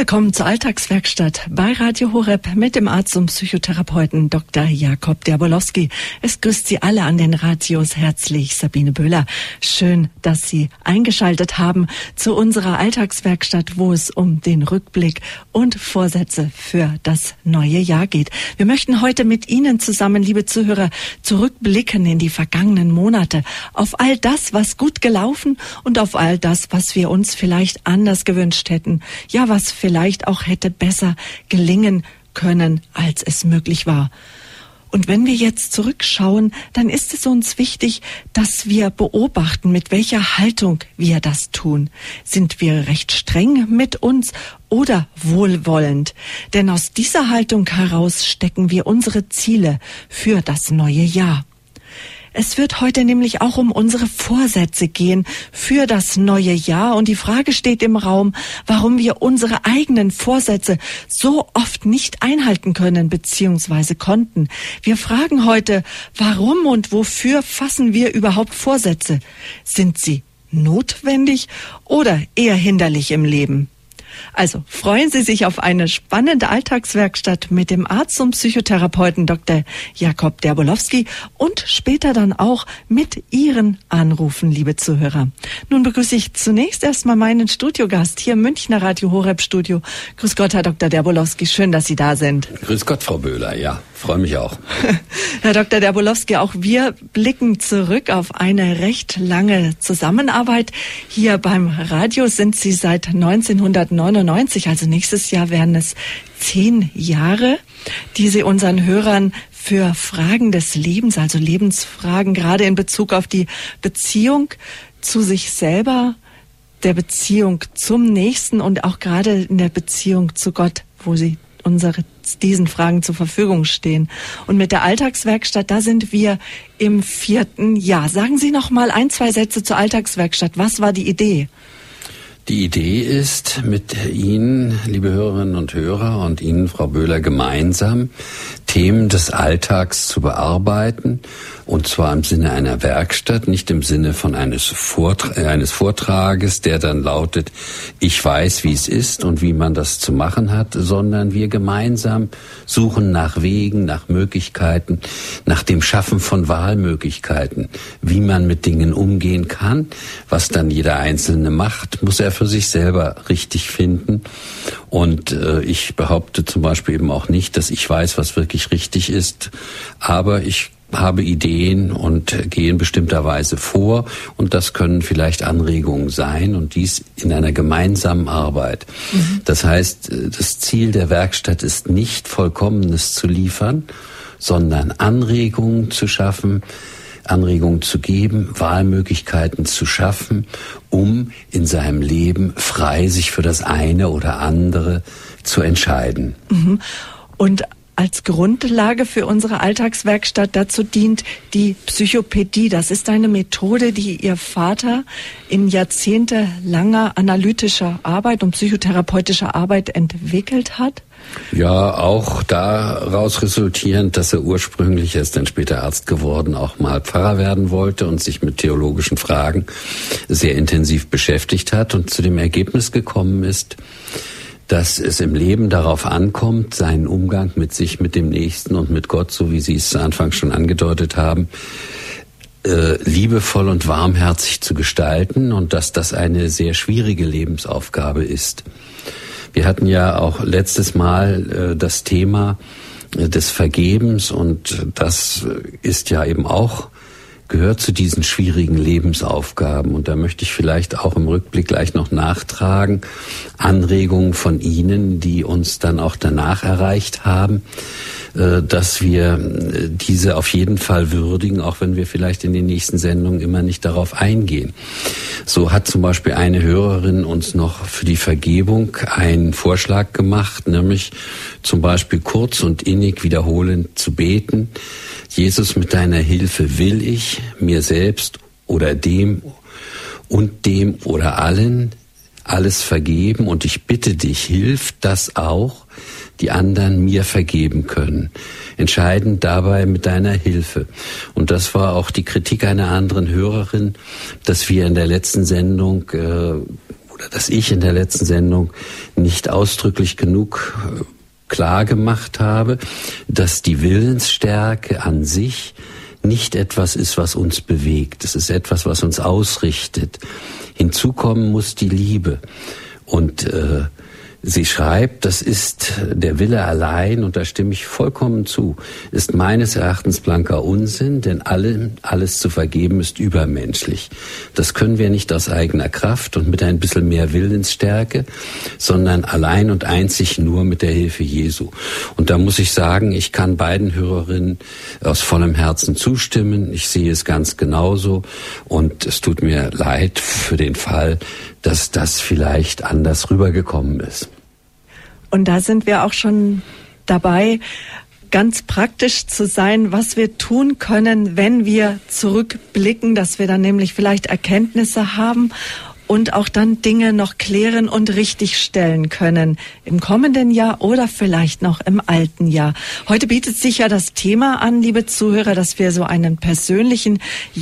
Willkommen zur Alltagswerkstatt bei Radio Horeb mit dem Arzt und Psychotherapeuten Dr. Jakob Derbolowski. Es grüßt Sie alle an den Radios herzlich, Sabine Böhler. Schön, dass Sie eingeschaltet haben zu unserer Alltagswerkstatt, wo es um den Rückblick und Vorsätze für das neue Jahr geht. Wir möchten heute mit Ihnen zusammen, liebe Zuhörer, zurückblicken in die vergangenen Monate, auf all das, was gut gelaufen und auf all das, was wir uns vielleicht anders gewünscht hätten. Ja, was vielleicht auch hätte besser gelingen können, als es möglich war. Und wenn wir jetzt zurückschauen, dann ist es uns wichtig, dass wir beobachten, mit welcher Haltung wir das tun. Sind wir recht streng mit uns oder wohlwollend? Denn aus dieser Haltung heraus stecken wir unsere Ziele für das neue Jahr. Es wird heute nämlich auch um unsere Vorsätze gehen für das neue Jahr. Und die Frage steht im Raum, warum wir unsere eigenen Vorsätze so oft nicht einhalten können bzw. konnten. Wir fragen heute, warum und wofür fassen wir überhaupt Vorsätze? Sind sie notwendig oder eher hinderlich im Leben? Also freuen Sie sich auf eine spannende Alltagswerkstatt mit dem Arzt und Psychotherapeuten Dr. Jakob Derbolowski und später dann auch mit Ihren Anrufen, liebe Zuhörer. Nun begrüße ich zunächst erstmal meinen Studiogast hier im Münchner Radio Horeb Studio. Grüß Gott, Herr Dr. Derbolowski, schön, dass Sie da sind. Grüß Gott, Frau Böhler, ja, freue mich auch. Herr Dr. Derbolowski, auch wir blicken zurück auf eine recht lange Zusammenarbeit. Hier beim Radio sind Sie seit 1999, also nächstes Jahr werden es 10 Jahre, die Sie unseren Hörern für Fragen des Lebens, also Lebensfragen, gerade in Bezug auf die Beziehung zu sich selber, der Beziehung zum Nächsten und auch gerade in der Beziehung zu Gott, wo Sie diesen Fragen zur Verfügung stehen. Und mit der Alltagswerkstatt, da sind wir im 4. Jahr. Sagen Sie noch mal 1, 2 Sätze zur Alltagswerkstatt. Was war die Idee? Die Idee ist, mit Ihnen, liebe Hörerinnen und Hörer, und Ihnen, Frau Böhler, gemeinsam Themen des Alltags zu bearbeiten, und zwar im Sinne einer Werkstatt, nicht im Sinne von eines Vortrages, der dann lautet, ich weiß, wie es ist und wie man das zu machen hat, sondern wir gemeinsam suchen nach Wegen, nach Möglichkeiten, nach dem Schaffen von Wahlmöglichkeiten, wie man mit Dingen umgehen kann. Was dann jeder Einzelne macht, muss er für sich selber richtig finden. Und ich behaupte zum Beispiel eben auch nicht, dass ich weiß, was wirklich richtig ist, aber ich habe Ideen und gehe in bestimmter Weise vor, und das können vielleicht Anregungen sein, und dies in einer gemeinsamen Arbeit. Das heißt, das Ziel der Werkstatt ist nicht, Vollkommenes zu liefern, sondern Anregungen zu schaffen, Anregungen zu geben, Wahlmöglichkeiten zu schaffen, um in seinem Leben frei sich für das eine oder andere zu entscheiden. Und als Grundlage für unsere Alltagswerkstatt dazu dient die Psychopädie. Das ist eine Methode, die Ihr Vater in jahrzehntelanger analytischer Arbeit und psychotherapeutischer Arbeit entwickelt hat. Ja, auch daraus resultierend, dass er ursprünglich, er ist dann später Arzt geworden, auch mal Pfarrer werden wollte und sich mit theologischen Fragen sehr intensiv beschäftigt hat und zu dem Ergebnis gekommen ist, dass es im Leben darauf ankommt, seinen Umgang mit sich, mit dem Nächsten und mit Gott, so wie Sie es zu Anfang schon angedeutet haben, liebevoll und warmherzig zu gestalten, und dass das eine sehr schwierige Lebensaufgabe ist. Wir hatten ja auch letztes Mal das Thema des Vergebens, und das ist ja eben auch, gehört zu diesen schwierigen Lebensaufgaben. Und da möchte ich vielleicht auch im Rückblick gleich noch nachtragen, Anregungen von Ihnen, die uns dann auch danach erreicht haben, dass wir diese auf jeden Fall würdigen, auch wenn wir vielleicht in den nächsten Sendungen immer nicht darauf eingehen. So hat zum Beispiel eine Hörerin uns noch für die Vergebung einen Vorschlag gemacht, nämlich zum Beispiel kurz und innig wiederholend zu beten: Jesus, mit deiner Hilfe will ich mir selbst oder dem und dem oder allen alles vergeben, und ich bitte dich, hilf, dass auch die anderen mir vergeben können. Entscheidend dabei mit deiner Hilfe. Und das war auch die Kritik einer anderen Hörerin, dass wir in der letzten Sendung dass ich in der letzten Sendung nicht ausdrücklich genug klar gemacht habe, dass die Willensstärke an sich nicht etwas ist, was uns bewegt. Es ist etwas, was uns ausrichtet. Hinzukommen muss die Liebe. Und sie schreibt, das ist der Wille allein, und da stimme ich vollkommen zu, ist meines Erachtens blanker Unsinn, denn alles zu vergeben ist übermenschlich. Das können wir nicht aus eigener Kraft und mit ein bisschen mehr Willensstärke, sondern allein und einzig nur mit der Hilfe Jesu. Und da muss ich sagen, ich kann beiden Hörerinnen aus vollem Herzen zustimmen. Ich sehe es ganz genauso, und es tut mir leid für den Fall, dass das vielleicht anders rübergekommen ist. Und da sind wir auch schon dabei, ganz praktisch zu sein, was wir tun können, wenn wir zurückblicken, dass wir dann nämlich vielleicht Erkenntnisse haben und auch dann Dinge noch klären und richtigstellen können im kommenden Jahr oder vielleicht noch im alten Jahr. Heute bietet sich ja das Thema an, liebe Zuhörer, dass wir so einen persönlichen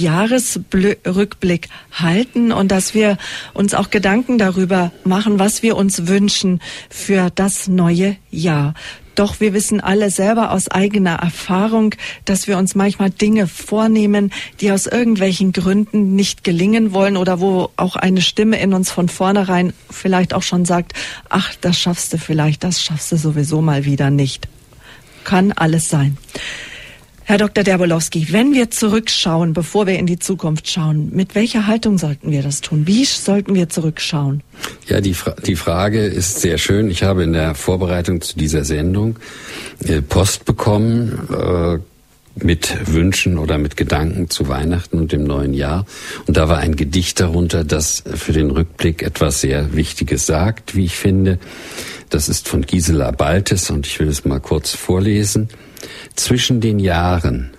Jahresrückblick halten und dass wir uns auch Gedanken darüber machen, was wir uns wünschen für das neue Jahr. Doch wir wissen alle selber aus eigener Erfahrung, dass wir uns manchmal Dinge vornehmen, die aus irgendwelchen Gründen nicht gelingen wollen oder wo auch eine Stimme in uns von vornherein vielleicht auch schon sagt, ach, das schaffst du vielleicht, das schaffst du sowieso mal wieder nicht. Kann alles sein. Herr Dr. Derbolowski, wenn wir zurückschauen, bevor wir in die Zukunft schauen, mit welcher Haltung sollten wir das tun? Wie sollten wir zurückschauen? Ja, die Frage ist sehr schön. Ich habe in der Vorbereitung zu dieser Sendung Post bekommen mit Wünschen oder mit Gedanken zu Weihnachten und dem neuen Jahr. Und da war ein Gedicht darunter, das für den Rückblick etwas sehr Wichtiges sagt, wie ich finde. Das ist von Gisela Baltes und ich will es mal kurz vorlesen. Zwischen den Jahren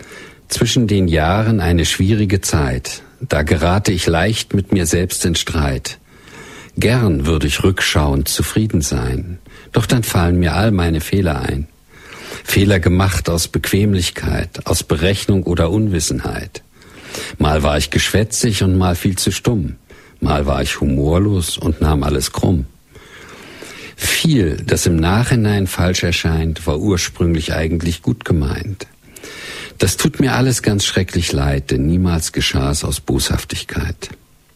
eine schwierige Zeit, da gerate ich leicht mit mir selbst in Streit. Gern würde ich rückschauend zufrieden sein, doch dann fallen mir all meine Fehler ein. Fehler gemacht aus Bequemlichkeit, aus Berechnung oder Unwissenheit. Mal war ich geschwätzig und mal viel zu stumm, mal war ich humorlos und nahm alles krumm. Viel, das im Nachhinein falsch erscheint, war ursprünglich eigentlich gut gemeint. Das tut mir alles ganz schrecklich leid, denn niemals geschah es aus Boshaftigkeit.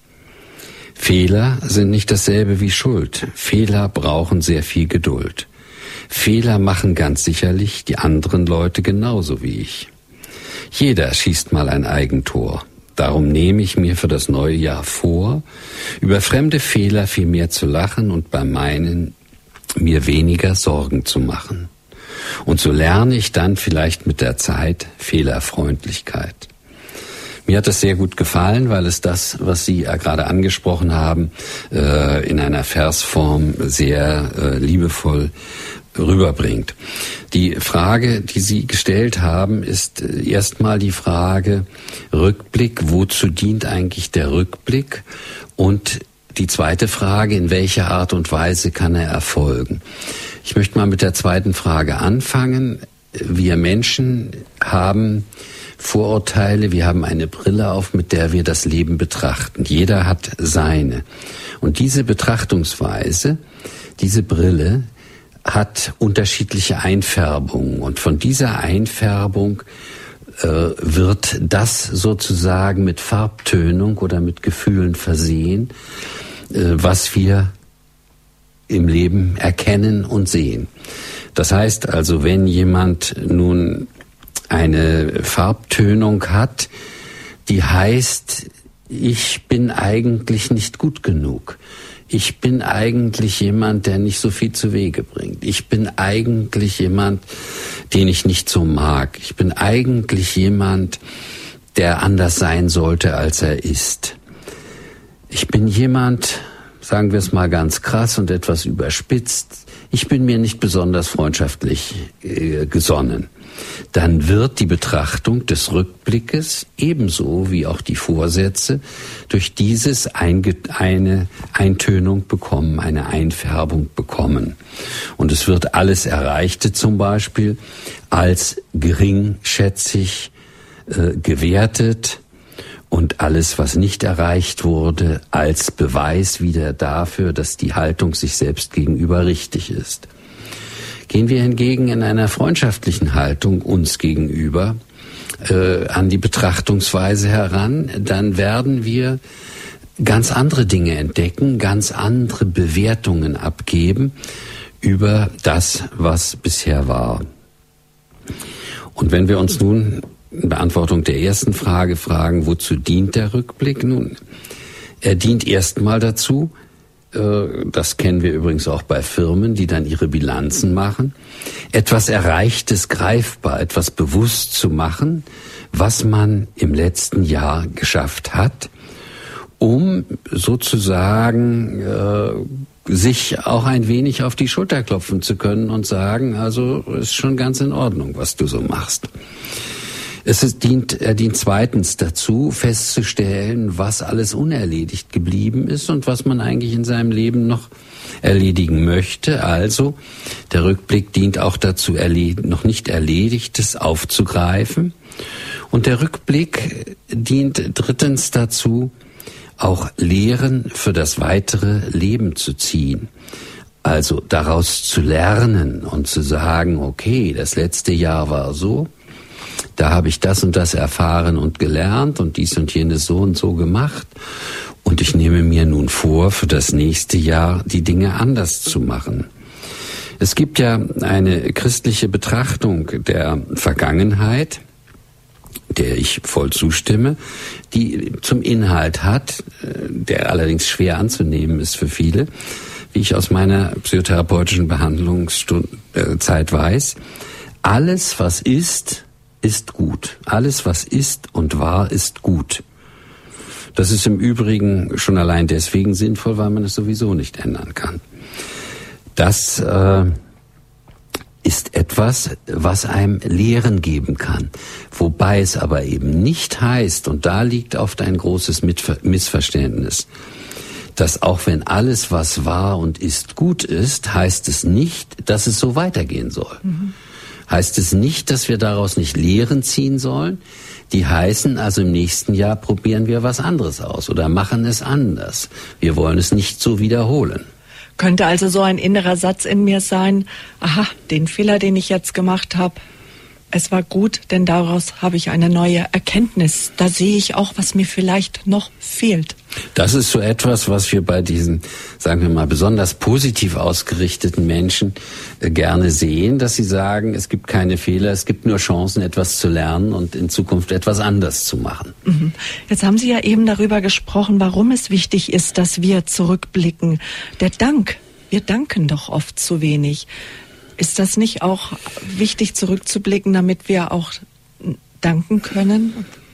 Fehler sind nicht dasselbe wie Schuld. Fehler brauchen sehr viel Geduld. Fehler machen ganz sicherlich die anderen Leute genauso wie ich. Jeder schießt mal ein Eigentor. Darum nehme ich mir für das neue Jahr vor, über fremde Fehler viel mehr zu lachen und bei meinen mir weniger Sorgen zu machen. Und so lerne ich dann vielleicht mit der Zeit Fehlerfreundlichkeit. Mir hat das sehr gut gefallen, weil es das, was Sie gerade angesprochen haben, in einer Versform sehr liebevoll rüberbringt. Die Frage, die Sie gestellt haben, ist erstmal die Frage Rückblick, wozu dient eigentlich der Rückblick? Und die zweite Frage, in welcher Art und Weise kann er erfolgen? Ich möchte mal mit der zweiten Frage anfangen. Wir Menschen haben Vorurteile, wir haben eine Brille auf, mit der wir das Leben betrachten. Jeder hat seine. Und diese Betrachtungsweise, diese Brille, hat unterschiedliche Einfärbungen. Und von dieser Einfärbung wird das sozusagen mit Farbtönung oder mit Gefühlen versehen, was wir im Leben erkennen und sehen. Das heißt also, wenn jemand nun eine Farbtönung hat, die heißt, ich bin eigentlich nicht gut genug. Ich bin eigentlich jemand, der nicht so viel zu Wege bringt. Ich bin eigentlich jemand, den ich nicht so mag. Ich bin eigentlich jemand, der anders sein sollte, als er ist. Ich bin jemand, sagen wir es mal ganz krass und etwas überspitzt, ich bin mir nicht besonders freundschaftlich gesonnen. Dann wird die Betrachtung des Rückblickes ebenso wie auch die Vorsätze durch dieses eine Eintönung bekommen, eine Einfärbung bekommen. Und es wird alles Erreichte zum Beispiel als geringschätzig gewertet und alles, was nicht erreicht wurde, als Beweis wieder dafür, dass die Haltung sich selbst gegenüber richtig ist. Gehen wir hingegen in einer freundschaftlichen Haltung uns gegenüber an die Betrachtungsweise heran, dann werden wir ganz andere Dinge entdecken, ganz andere Bewertungen abgeben über das, was bisher war. Und wenn wir uns nun in Beantwortung der ersten Frage fragen, wozu dient der Rückblick? Nun, er dient erstmal dazu, das kennen wir übrigens auch bei Firmen, die dann ihre Bilanzen machen, etwas Erreichtes greifbar, etwas bewusst zu machen, was man im letzten Jahr geschafft hat, um sozusagen sich auch ein wenig auf die Schulter klopfen zu können und sagen, also ist schon ganz in Ordnung, was du so machst. Er dient zweitens dazu, festzustellen, was alles unerledigt geblieben ist und was man eigentlich in seinem Leben noch erledigen möchte. Also, der Rückblick dient auch dazu, noch nicht Erledigtes aufzugreifen. Und der Rückblick dient drittens dazu, auch Lehren für das weitere Leben zu ziehen. Also daraus zu lernen und zu sagen, okay, das letzte Jahr war so, da habe ich das und das erfahren und gelernt und dies und jenes so und so gemacht. Und ich nehme mir nun vor, für das nächste Jahr die Dinge anders zu machen. Es gibt ja eine christliche Betrachtung der Vergangenheit, der ich voll zustimme, die zum Inhalt hat, der allerdings schwer anzunehmen ist für viele, wie ich aus meiner psychotherapeutischen Behandlungszeit weiß. Alles, was ist gut. Alles, was ist und war, ist gut. Das ist im Übrigen schon allein deswegen sinnvoll, weil man es sowieso nicht ändern kann. Das ist etwas, was einem Lehren geben kann. Wobei es aber eben nicht heißt, und da liegt oft ein großes Missverständnis, dass auch wenn alles, was war und ist, gut ist, heißt es nicht, dass es so weitergehen soll. Heißt es nicht, dass wir daraus nicht Lehren ziehen sollen? Die heißen, also im nächsten Jahr probieren wir was anderes aus oder machen es anders. Wir wollen es nicht so wiederholen. Könnte also so ein innerer Satz in mir sein, aha, den Fehler, den ich jetzt gemacht habe, es war gut, denn daraus habe ich eine neue Erkenntnis. Da sehe ich auch, was mir vielleicht noch fehlt. Das ist so etwas, was wir bei diesen, sagen wir mal, besonders positiv ausgerichteten Menschen gerne sehen, dass sie sagen, es gibt keine Fehler, es gibt nur Chancen, etwas zu lernen und in Zukunft etwas anders zu machen. Jetzt haben Sie ja eben darüber gesprochen, warum es wichtig ist, dass wir zurückblicken. Der Dank, wir danken doch oft zu wenig. Ist das nicht auch wichtig, zurückzublicken, damit wir auch danken können?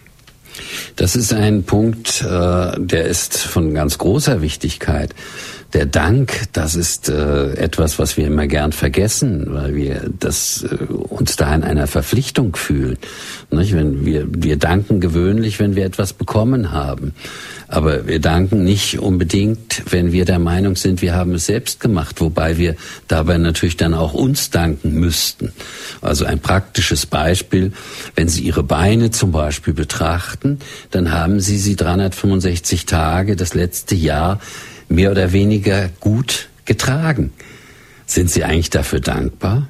Das ist ein Punkt, der ist von ganz großer Wichtigkeit. Der Dank, das ist etwas, was wir immer gern vergessen, weil wir uns da in einer Verpflichtung fühlen. Nicht? Wenn wir danken gewöhnlich, wenn wir etwas bekommen haben. Aber wir danken nicht unbedingt, wenn wir der Meinung sind, wir haben es selbst gemacht, wobei wir dabei natürlich dann auch uns danken müssten. Also ein praktisches Beispiel, wenn Sie Ihre Beine zum Beispiel betrachten, dann haben Sie 365 Tage, das letzte Jahr, mehr oder weniger gut getragen. Sind Sie eigentlich dafür dankbar?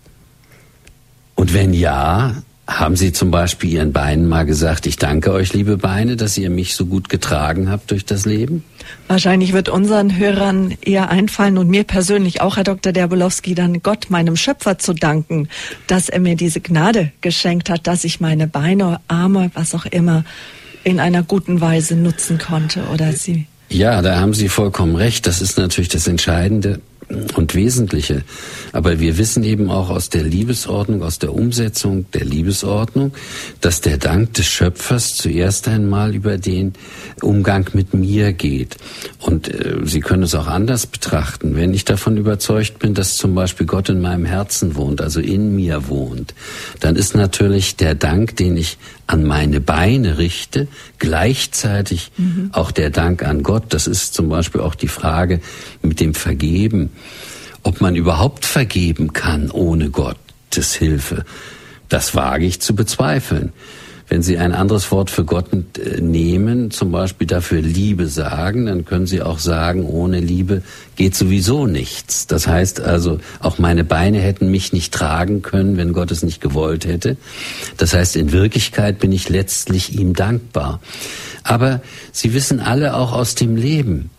Und wenn ja, haben Sie zum Beispiel Ihren Beinen mal gesagt, ich danke euch, liebe Beine, dass ihr mich so gut getragen habt durch das Leben? Wahrscheinlich wird unseren Hörern eher einfallen und mir persönlich auch, Herr Dr. Derbolowski, dann Gott, meinem Schöpfer, zu danken, dass er mir diese Gnade geschenkt hat, dass ich meine Beine, Arme, was auch immer, in einer guten Weise nutzen konnte, oder Sie? Ja, da haben Sie vollkommen recht. Das ist natürlich das Entscheidende und Wesentliche. Aber wir wissen eben auch aus der Liebesordnung, aus der Umsetzung der Liebesordnung, dass der Dank des Schöpfers zuerst einmal über den Umgang mit mir geht. Und Sie können es auch anders betrachten. Wenn ich davon überzeugt bin, dass zum Beispiel Gott in meinem Herzen wohnt, also in mir wohnt, dann ist natürlich der Dank, den ich an meine Beine richte, gleichzeitig auch der Dank an Gott. Das ist zum Beispiel auch die Frage mit dem Vergeben, ob man überhaupt vergeben kann ohne Gottes Hilfe. Das wage ich zu bezweifeln. Wenn Sie ein anderes Wort für Gott nehmen, zum Beispiel dafür Liebe sagen, dann können Sie auch sagen, ohne Liebe geht sowieso nichts. Das heißt also, auch meine Beine hätten mich nicht tragen können, wenn Gott es nicht gewollt hätte. Das heißt, in Wirklichkeit bin ich letztlich ihm dankbar. Aber Sie wissen alle auch aus dem Leben,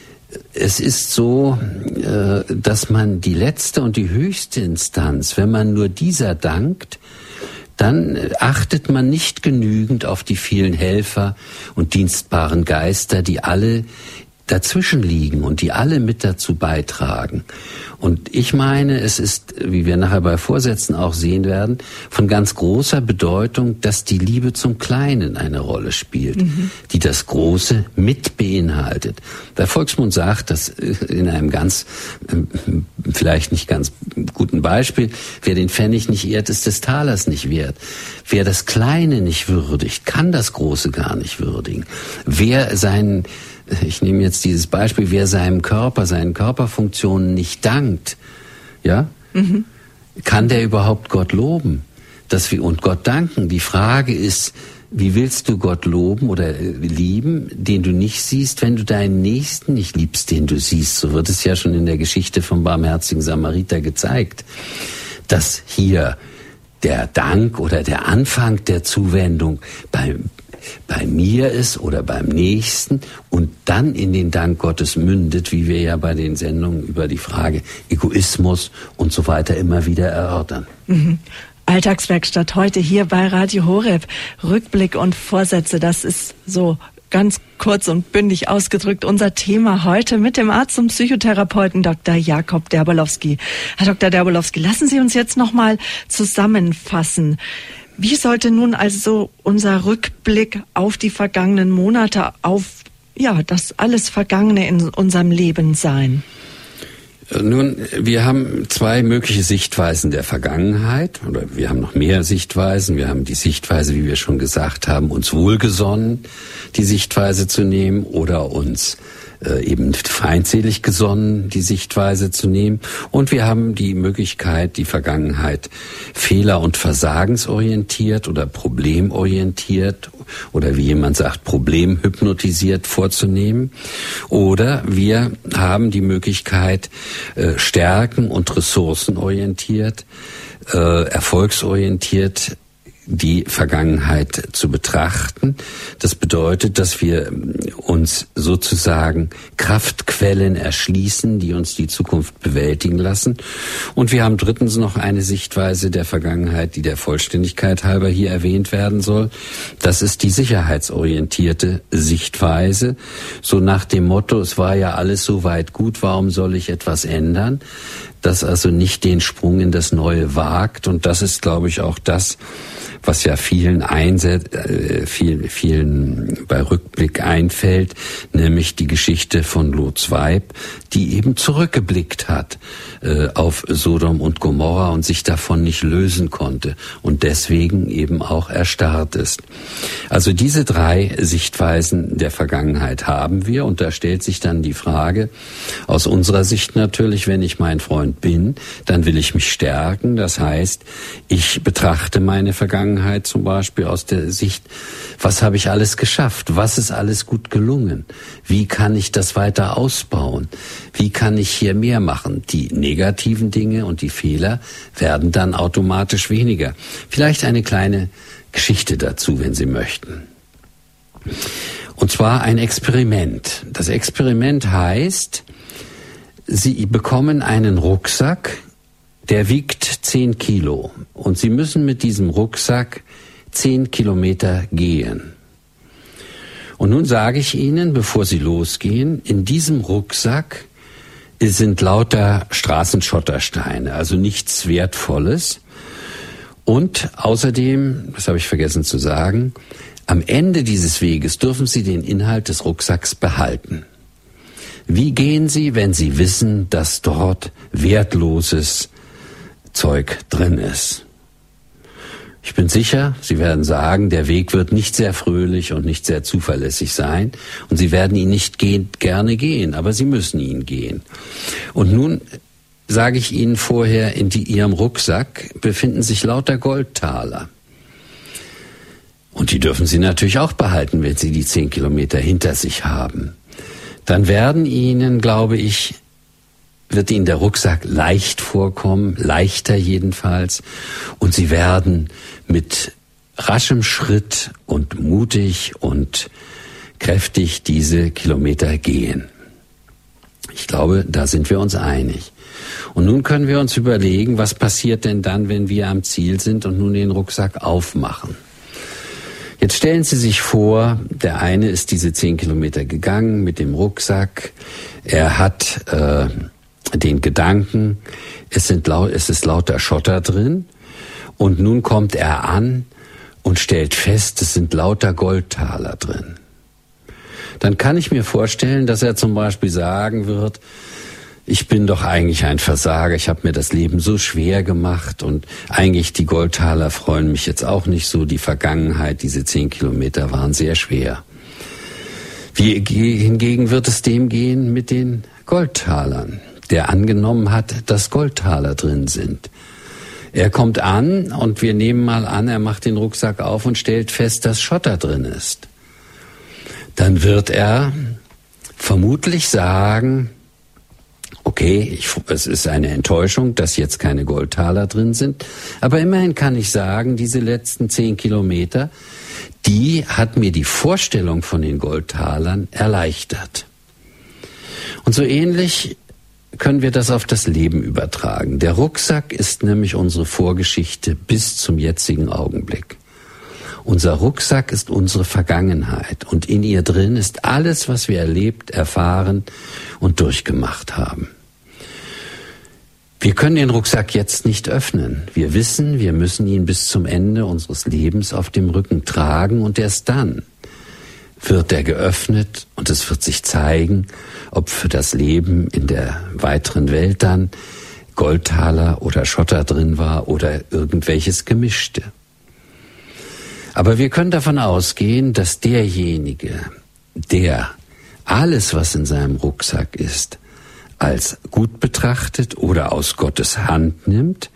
es ist so, dass man die letzte und die höchste Instanz, wenn man nur dieser dankt, dann achtet man nicht genügend auf die vielen Helfer und dienstbaren Geister, die alle dazwischen liegen und die alle mit dazu beitragen. Und ich meine, es ist, wie wir nachher bei Vorsätzen auch sehen werden, von ganz großer Bedeutung, dass die Liebe zum Kleinen eine Rolle spielt, die das Große mit beinhaltet. Der Volksmund sagt, das in einem ganz, vielleicht nicht ganz guten Beispiel, wer den Pfennig nicht ehrt, ist des Talers nicht wert. Wer das Kleine nicht würdigt, kann das Große gar nicht würdigen. Wer ich nehme jetzt dieses Beispiel, wer seinen Körperfunktionen nicht dankt, ja, kann der überhaupt Gott loben? Und Gott danken. Die Frage ist, wie willst du Gott loben oder lieben, den du nicht siehst, wenn du deinen Nächsten nicht liebst, den du siehst? So wird es ja schon in der Geschichte vom barmherzigen Samariter gezeigt, dass hier der Dank oder der Anfang der Zuwendung bei mir ist oder beim Nächsten und dann in den Dank Gottes mündet, wie wir ja bei den Sendungen über die Frage Egoismus und so weiter immer wieder erörtern. Alltagswerkstatt heute hier bei Radio Horeb. Rückblick und Vorsätze, das ist so ganz kurz und bündig ausgedrückt unser Thema heute mit dem Arzt und Psychotherapeuten Dr. Jakob Derbolowski. Herr Dr. Derbolowski, lassen Sie uns jetzt nochmal zusammenfassen. Wie sollte nun also unser Rückblick auf die vergangenen Monate, auf das alles Vergangene in unserem Leben sein? Nun, wir haben zwei mögliche Sichtweisen der Vergangenheit, oder wir haben noch mehr Sichtweisen. Wir haben die Sichtweise, wie wir schon gesagt haben, uns wohlgesonnen, die Sichtweise zu nehmen, oder uns eben feindselig gesonnen, die Sichtweise zu nehmen. Und wir haben die Möglichkeit, die Vergangenheit fehler- und versagensorientiert oder problemorientiert oder wie jemand sagt, problemhypnotisiert vorzunehmen. Oder wir haben die Möglichkeit, stärken- und ressourcenorientiert, erfolgsorientiert die Vergangenheit zu betrachten. Das bedeutet, dass wir uns sozusagen Kraftquellen erschließen, die uns die Zukunft bewältigen lassen. Und wir haben drittens noch eine Sichtweise der Vergangenheit, die der Vollständigkeit halber hier erwähnt werden soll. Das ist die sicherheitsorientierte Sichtweise. So nach dem Motto, es war ja alles soweit gut, warum soll ich etwas ändern? Das also nicht den Sprung in das Neue wagt. Und das ist, glaube ich, auch das, was ja vielen bei Rückblick einfällt, nämlich die Geschichte von Lots Weib, die eben zurückgeblickt hat auf Sodom und Gomorra und sich davon nicht lösen konnte und deswegen eben auch erstarrt ist. Also diese drei Sichtweisen der Vergangenheit haben wir, und da stellt sich dann die Frage, aus unserer Sicht natürlich, wenn ich mein Freund bin, dann will ich mich stärken. Das heißt, ich betrachte meine Vergangenheit zum Beispiel aus der Sicht, was habe ich alles geschafft? Was ist alles gut gelungen? Wie kann ich das weiter ausbauen? Wie kann ich hier mehr machen? Die negativen Dinge und die Fehler werden dann automatisch weniger. Vielleicht eine kleine Geschichte dazu, wenn Sie möchten. Und zwar ein Experiment. Das Experiment heißt, Sie bekommen einen Rucksack, der wiegt 10 Kilo und Sie müssen mit diesem Rucksack 10 Kilometer gehen. Und nun sage ich Ihnen, bevor Sie losgehen, in diesem Rucksack sind lauter Straßenschottersteine, also nichts Wertvolles. Und außerdem, das habe ich vergessen zu sagen, am Ende dieses Weges dürfen Sie den Inhalt des Rucksacks behalten. Wie gehen Sie, wenn Sie wissen, dass dort wertloses Zeug drin ist? Ich bin sicher, Sie werden sagen, der Weg wird nicht sehr fröhlich und nicht sehr zuverlässig sein und Sie werden ihn nicht gerne gehen, aber Sie müssen ihn gehen. Und nun sage ich Ihnen vorher, in Ihrem Rucksack befinden sich lauter Goldtaler. Und die dürfen Sie natürlich auch behalten, wenn Sie die 10 Kilometer hinter sich haben. Dann wird Ihnen der Rucksack leicht vorkommen, leichter jedenfalls. Und Sie werden mit raschem Schritt und mutig und kräftig diese Kilometer gehen. Ich glaube, da sind wir uns einig. Und nun können wir uns überlegen, was passiert denn dann, wenn wir am Ziel sind und nun den Rucksack aufmachen. Jetzt stellen Sie sich vor, der eine ist diese 10 Kilometer gegangen mit dem Rucksack. Er hat den Gedanken, es ist lauter Schotter drin. Und nun kommt er an und stellt fest, es sind lauter Goldtaler drin. Dann kann ich mir vorstellen, dass er zum Beispiel sagen wird, ich bin doch eigentlich ein Versager, ich habe mir das Leben so schwer gemacht und eigentlich die Goldtaler freuen mich jetzt auch nicht so. Die Vergangenheit, diese 10 Kilometer waren sehr schwer. Wie hingegen wird es dem gehen mit den Goldtalern, der angenommen hat, dass Goldtaler drin sind. Er kommt an und wir nehmen mal an, er macht den Rucksack auf und stellt fest, dass Schotter drin ist. Dann wird er vermutlich sagen, okay, es ist eine Enttäuschung, dass jetzt keine Goldtaler drin sind, aber immerhin kann ich sagen, diese letzten 10 Kilometer, die hat mir die Vorstellung von den Goldtalern erleichtert. Und so ähnlich können wir das auf das Leben übertragen. Der Rucksack ist nämlich unsere Vorgeschichte bis zum jetzigen Augenblick. Unser Rucksack ist unsere Vergangenheit und in ihr drin ist alles, was wir erlebt, erfahren und durchgemacht haben. Wir können den Rucksack jetzt nicht öffnen. Wir wissen, wir müssen ihn bis zum Ende unseres Lebens auf dem Rücken tragen und erst dann wird er geöffnet und es wird sich zeigen, ob für das Leben in der weiteren Welt dann Goldtaler oder Schotter drin war oder irgendwelches Gemischte. Aber wir können davon ausgehen, dass derjenige, der alles, was in seinem Rucksack ist, als gut betrachtet oder aus Gottes Hand nimmt,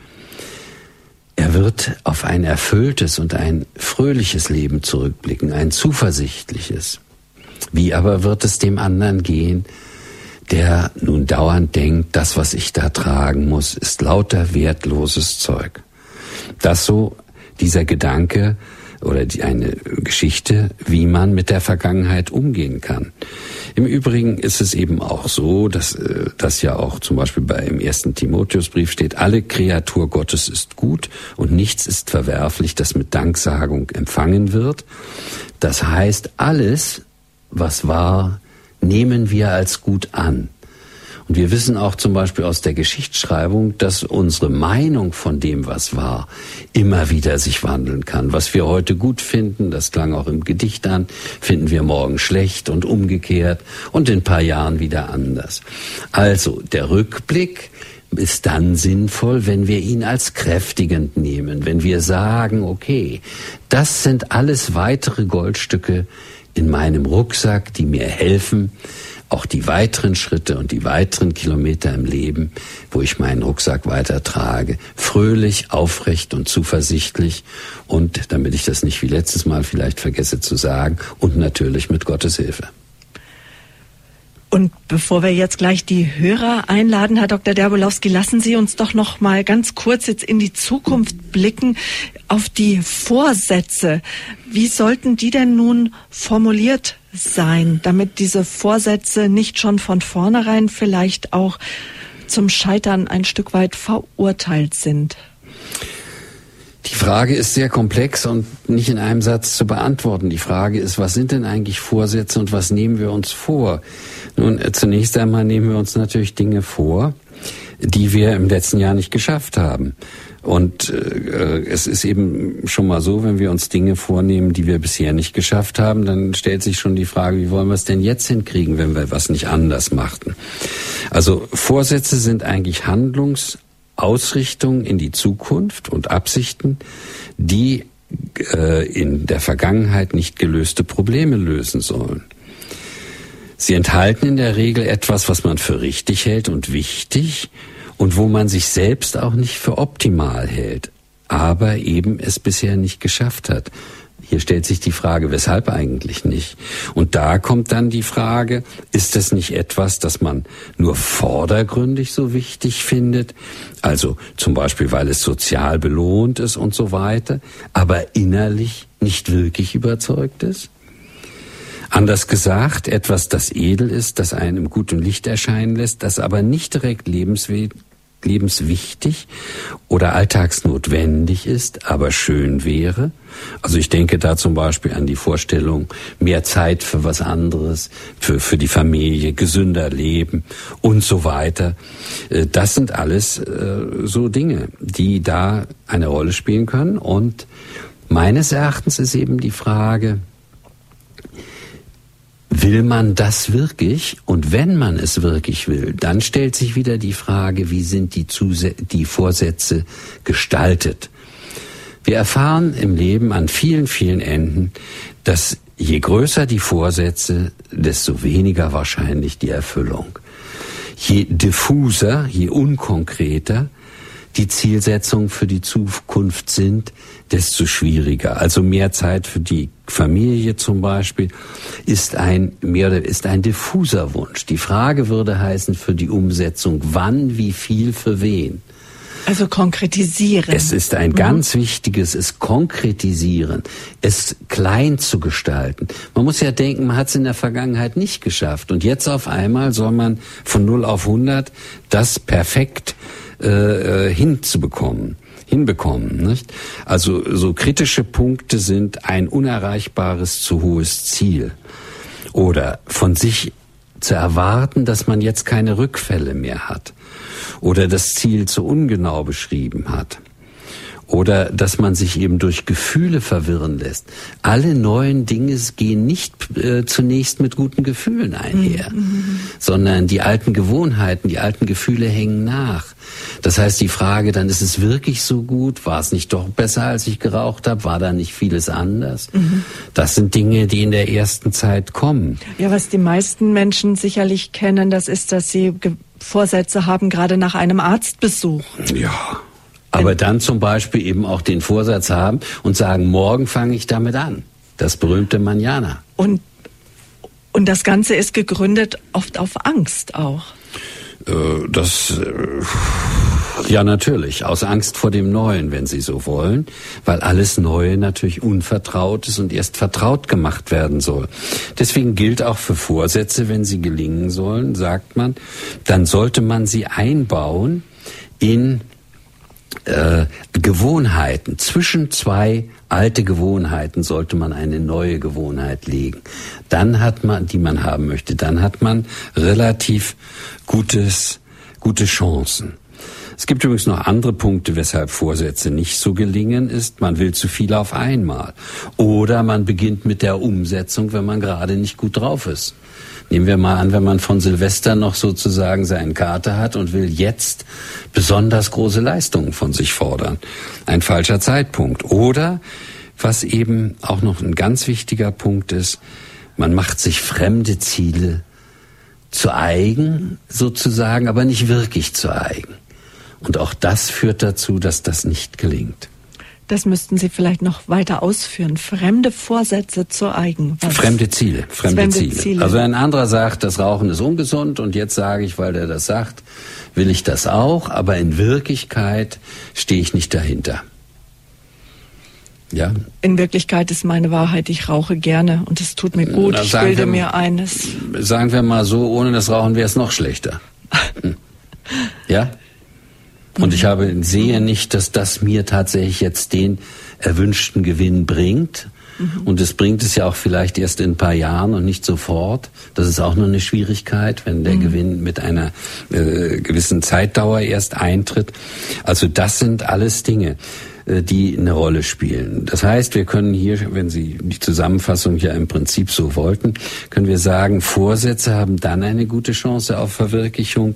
er wird auf ein erfülltes und ein fröhliches Leben zurückblicken, ein zuversichtliches. Wie aber wird es dem anderen gehen, der nun dauernd denkt, das, was ich da tragen muss, ist lauter wertloses Zeug. Das so dieser Gedanke oder eine Geschichte, wie man mit der Vergangenheit umgehen kann. Im Übrigen ist es eben auch so, dass das ja auch zum Beispiel im 1. Timotheusbrief steht, alle Kreatur Gottes ist gut und nichts ist verwerflich, das mit Danksagung empfangen wird. Das heißt, alles, was war, nehmen wir als gut an. Und wir wissen auch zum Beispiel aus der Geschichtsschreibung, dass unsere Meinung von dem, was war, immer wieder sich wandeln kann. Was wir heute gut finden, das klang auch im Gedicht an, finden wir morgen schlecht und umgekehrt und in ein paar Jahren wieder anders. Also der Rückblick ist dann sinnvoll, wenn wir ihn als kräftigend nehmen, wenn wir sagen, okay, das sind alles weitere Goldstücke in meinem Rucksack, die mir helfen, auch die weiteren Schritte und die weiteren Kilometer im Leben, wo ich meinen Rucksack weitertrage, fröhlich, aufrecht und zuversichtlich und, damit ich das nicht wie letztes Mal vielleicht vergesse zu sagen, und natürlich mit Gottes Hilfe. Und bevor wir jetzt gleich die Hörer einladen, Herr Dr. Derbolowski, lassen Sie uns doch noch mal ganz kurz jetzt in die Zukunft blicken, auf die Vorsätze. Wie sollten die denn nun formuliert sein, damit diese Vorsätze nicht schon von vornherein vielleicht auch zum Scheitern ein Stück weit verurteilt sind? Die Frage ist sehr komplex und nicht in einem Satz zu beantworten. Die Frage ist, was sind denn eigentlich Vorsätze und was nehmen wir uns vor? Nun, zunächst einmal nehmen wir uns natürlich Dinge vor, die wir im letzten Jahr nicht geschafft haben. Und es ist eben schon mal so, wenn wir uns Dinge vornehmen, die wir bisher nicht geschafft haben, dann stellt sich schon die Frage, wie wollen wir es denn jetzt hinkriegen, wenn wir was nicht anders machten? Also Vorsätze sind eigentlich Handlungsausrichtungen in die Zukunft und Absichten, die in der Vergangenheit nicht gelöste Probleme lösen sollen. Sie enthalten in der Regel etwas, was man für richtig hält und wichtig und wo man sich selbst auch nicht für optimal hält, aber eben es bisher nicht geschafft hat. Hier stellt sich die Frage, weshalb eigentlich nicht? Und da kommt dann die Frage, ist es nicht etwas, das man nur vordergründig so wichtig findet? Also zum Beispiel, weil es sozial belohnt ist und so weiter, aber innerlich nicht wirklich überzeugt ist? Anders gesagt, etwas, das edel ist, das einen im guten Licht erscheinen lässt, das aber nicht direkt lebenswichtig oder alltagsnotwendig ist, aber schön wäre. Also ich denke da zum Beispiel an die Vorstellung, mehr Zeit für was anderes, für die Familie, gesünder leben und so weiter. Das sind alles so Dinge, die da eine Rolle spielen können. Und meines Erachtens ist eben die Frage, will man das wirklich? Und wenn man es wirklich will, dann stellt sich wieder die Frage, wie sind die Vorsätze gestaltet? Wir erfahren im Leben an vielen, vielen Enden, dass je größer die Vorsätze, desto weniger wahrscheinlich die Erfüllung. Je diffuser, je unkonkreter die Zielsetzungen für die Zukunft sind, desto schwieriger. Also mehr Zeit für die Familie zum Beispiel ist ein diffuser Wunsch. Die Frage würde heißen für die Umsetzung, wann, wie viel, für wen. Also konkretisieren. Es ist ein ganz wichtiges, es konkretisieren, es klein zu gestalten. Man muss ja denken, man hat es in der Vergangenheit nicht geschafft. Und jetzt auf einmal soll man von 0 auf 100 das perfekt hinbekommen, nicht? Also so kritische Punkte sind ein unerreichbares zu hohes Ziel oder von sich zu erwarten, dass man jetzt keine Rückfälle mehr hat oder das Ziel zu ungenau beschrieben hat oder dass man sich eben durch Gefühle verwirren lässt. Alle neuen Dinge gehen nicht zunächst mit guten Gefühlen einher, sondern die alten Gewohnheiten, die alten Gefühle hängen nach. Das heißt, die Frage, dann ist es wirklich so gut? War es nicht doch besser, als ich geraucht habe? War da nicht vieles anders? Das sind Dinge, die in der ersten Zeit kommen. Ja, was die meisten Menschen sicherlich kennen, das ist, dass sie Vorsätze haben, gerade nach einem Arztbesuch. Ja, aber dann zum Beispiel eben auch den Vorsatz haben und sagen, morgen fange ich damit an. Das berühmte Manjana. Und das Ganze ist gegründet oft auf Angst auch. Ja, natürlich, aus Angst vor dem Neuen, wenn Sie so wollen, weil alles Neue natürlich unvertraut ist und erst vertraut gemacht werden soll. Deswegen gilt auch für Vorsätze, wenn sie gelingen sollen, sagt man, dann sollte man sie einbauen in Gewohnheiten. Zwischen zwei alte Gewohnheiten sollte man eine neue Gewohnheit legen. Dann hat man, die man haben möchte, dann hat man relativ gute Chancen. Es gibt übrigens noch andere Punkte, weshalb Vorsätze nicht so gelingen ist. Man will zu viel auf einmal. Oder man beginnt mit der Umsetzung, wenn man gerade nicht gut drauf ist. Nehmen wir mal an, wenn man von Silvester noch sozusagen seinen Kater hat und will jetzt besonders große Leistungen von sich fordern. Ein falscher Zeitpunkt. Oder, was eben auch noch ein ganz wichtiger Punkt ist, man macht sich fremde Ziele zu eigen, sozusagen, aber nicht wirklich zu eigen. Und auch das führt dazu, dass das nicht gelingt. Das müssten Sie vielleicht noch weiter ausführen. Fremde Vorsätze zu eigen. Fremde Ziele. Also ein anderer sagt, das Rauchen ist ungesund und jetzt sage ich, weil der das sagt, will ich das auch, aber in Wirklichkeit stehe ich nicht dahinter. Ja? In Wirklichkeit ist meine Wahrheit, ich rauche gerne und es tut mir gut, ich bilde mir ein. Sagen wir mal so, ohne das Rauchen wäre es noch schlechter. Ja? Und ich sehe nicht, dass das mir tatsächlich jetzt den erwünschten Gewinn bringt. Und es bringt es ja auch vielleicht erst in ein paar Jahren und nicht sofort. Das ist auch noch eine Schwierigkeit, wenn der Gewinn mit einer gewissen Zeitdauer erst eintritt. Also das sind alles Dinge, die eine Rolle spielen. Das heißt, wir können hier, wenn Sie die Zusammenfassung ja im Prinzip so wollten, können wir sagen, Vorsätze haben dann eine gute Chance auf Verwirklichung,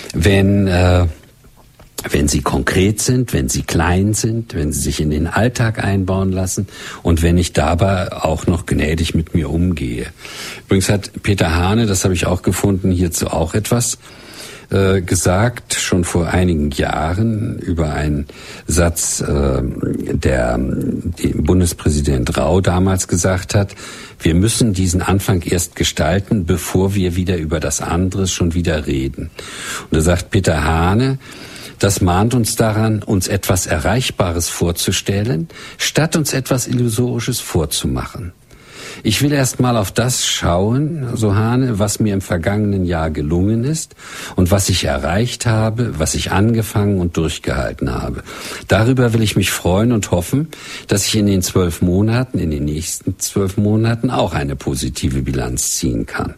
wenn sie konkret sind, wenn sie klein sind, wenn sie sich in den Alltag einbauen lassen und wenn ich dabei auch noch gnädig mit mir umgehe. Übrigens hat Peter Hane, das habe ich auch gefunden, hierzu auch etwas gesagt, schon vor einigen Jahren, über einen Satz, der Bundespräsident Rau damals gesagt hat: Wir müssen diesen Anfang erst gestalten, bevor wir wieder über das andere schon wieder reden. Und da sagt Peter Hane: Das mahnt uns daran, uns etwas Erreichbares vorzustellen, statt uns etwas Illusorisches vorzumachen. Ich will erst mal auf das schauen, so Hane, was mir im vergangenen Jahr gelungen ist und was ich erreicht habe, was ich angefangen und durchgehalten habe. Darüber will ich mich freuen und hoffen, dass ich in den nächsten 12 Monaten auch eine positive Bilanz ziehen kann.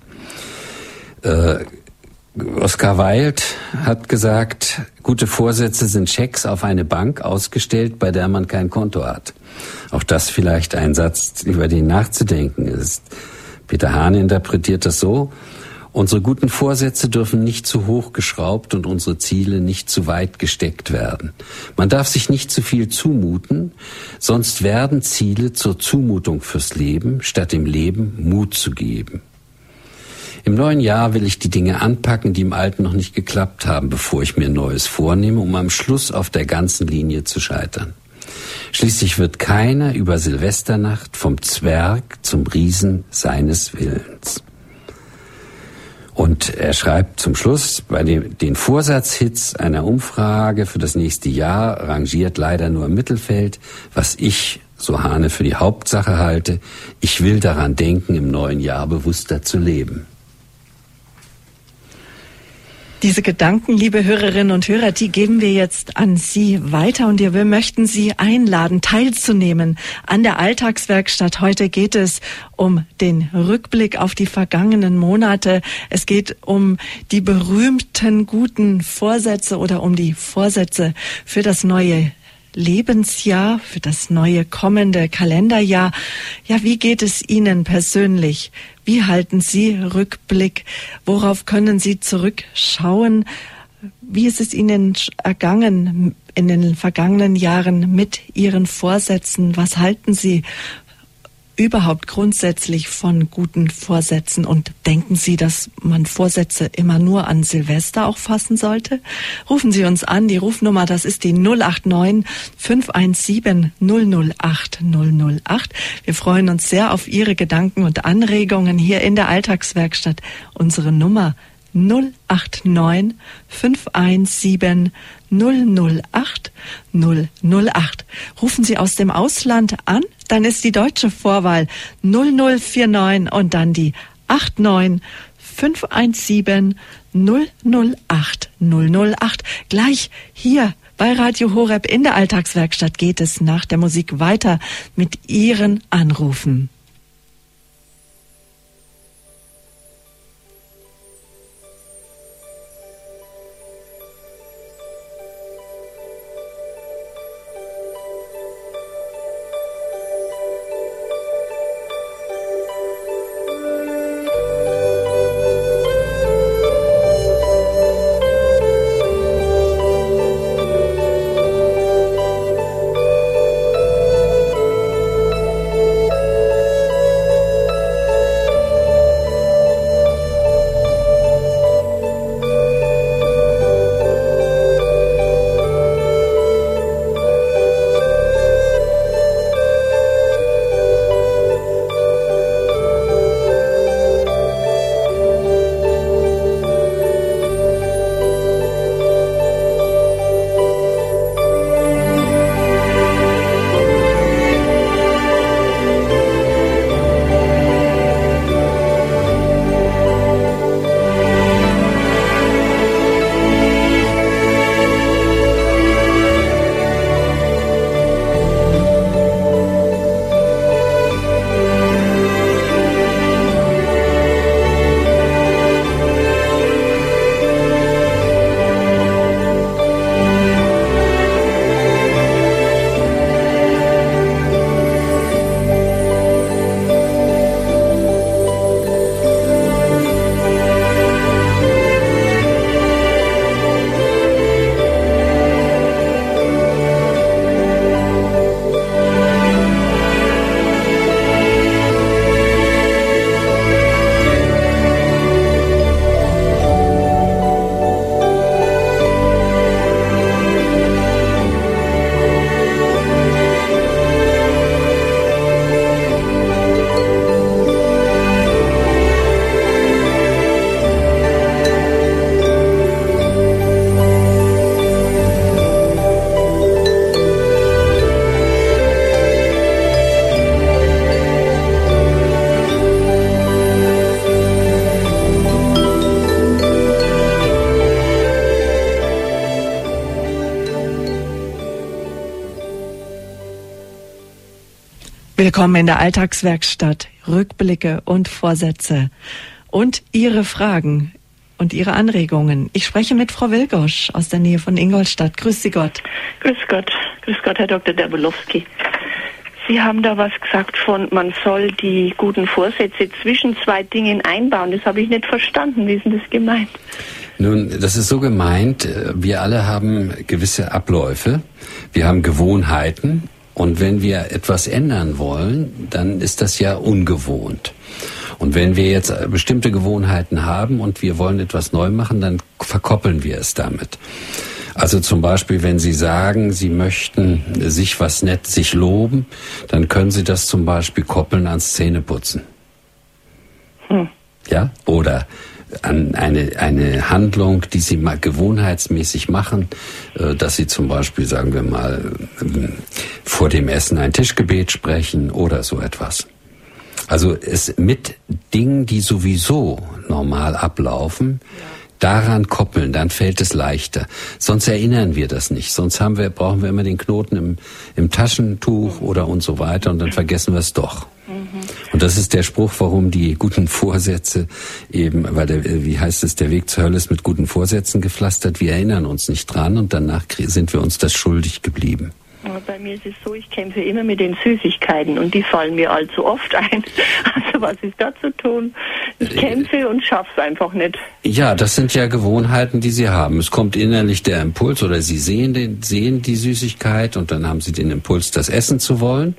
Oscar Wilde hat gesagt, gute Vorsätze sind Schecks auf eine Bank ausgestellt, bei der man kein Konto hat. Auch das vielleicht ein Satz, über den nachzudenken ist. Peter Hane interpretiert das so: Unsere guten Vorsätze dürfen nicht zu hoch geschraubt und unsere Ziele nicht zu weit gesteckt werden. Man darf sich nicht zu viel zumuten, sonst werden Ziele zur Zumutung fürs Leben, statt dem Leben Mut zu geben. Im neuen Jahr will ich die Dinge anpacken, die im alten noch nicht geklappt haben, bevor ich mir Neues vornehme, um am Schluss auf der ganzen Linie zu scheitern. Schließlich wird keiner über Silvesternacht vom Zwerg zum Riesen seines Willens. Und er schreibt zum Schluss, bei den Vorsatzhits einer Umfrage für das nächste Jahr rangiert leider nur im Mittelfeld, was ich, so Hane, für die Hauptsache halte: Ich will daran denken, im neuen Jahr bewusster zu leben. Diese Gedanken, liebe Hörerinnen und Hörer, die geben wir jetzt an Sie weiter, und wir möchten Sie einladen, teilzunehmen an der Alltagswerkstatt. Heute geht es um den Rückblick auf die vergangenen Monate. Es geht um die berühmten guten Vorsätze oder um die Vorsätze für das neue Lebensjahr, für das neue kommende Kalenderjahr. Ja, wie geht es Ihnen persönlich? Wie halten Sie Rückblick? Worauf können Sie zurückschauen? Wie ist es Ihnen ergangen in den vergangenen Jahren mit Ihren Vorsätzen? Was halten Sie überhaupt grundsätzlich von guten Vorsätzen? Und denken Sie, dass man Vorsätze immer nur an Silvester auch fassen sollte? Rufen Sie uns an. Die Rufnummer, das ist die 089 517 008 008. Wir freuen uns sehr auf Ihre Gedanken und Anregungen hier in der Alltagswerkstatt. Unsere Nummer 089 517 008 008. Rufen Sie aus dem Ausland an, dann ist die deutsche Vorwahl 0049 und dann die 89 517 008 008. Gleich hier bei Radio Horeb in der Alltagswerkstatt geht es nach der Musik weiter mit Ihren Anrufen. Willkommen in der Alltagswerkstatt. Rückblicke und Vorsätze und Ihre Fragen und Ihre Anregungen. Ich spreche mit Frau Wilgosch aus der Nähe von Ingolstadt. Grüß Sie Gott. Grüß Gott, Herr Dr. Dabolowski. Sie haben da was gesagt von, man soll die guten Vorsätze zwischen zwei Dingen einbauen. Das habe ich nicht verstanden. Wie ist denn das gemeint? Nun, das ist so gemeint, wir alle haben gewisse Abläufe, wir haben Gewohnheiten und wenn wir etwas ändern wollen, dann ist das ja ungewohnt. Und wenn wir jetzt bestimmte Gewohnheiten haben und wir wollen etwas neu machen, dann verkoppeln wir es damit. Also zum Beispiel, wenn Sie sagen, Sie möchten sich loben, dann können Sie das zum Beispiel koppeln ans Zähneputzen. Ja? Oder an eine Handlung, die Sie mal gewohnheitsmäßig machen, dass Sie zum Beispiel, sagen wir mal, vor dem Essen ein Tischgebet sprechen oder so etwas. Also es mit Dingen, die sowieso normal ablaufen, daran koppeln, dann fällt es leichter. Sonst erinnern wir das nicht. Sonst brauchen wir immer den Knoten im Taschentuch oder und so weiter und dann vergessen wir es doch. Und das ist der Spruch, warum die guten Vorsätze eben, weil der Weg zur Hölle ist mit guten Vorsätzen gepflastert. Wir erinnern uns nicht dran und danach sind wir uns das schuldig geblieben. Bei mir ist es so, ich kämpfe immer mit den Süßigkeiten und die fallen mir allzu oft ein. Also was ist da zu tun? Ich kämpfe und schaff's einfach nicht. Ja, das sind ja Gewohnheiten, die Sie haben. Es kommt innerlich der Impuls oder Sie sehen die Süßigkeit und dann haben Sie den Impuls, das essen zu wollen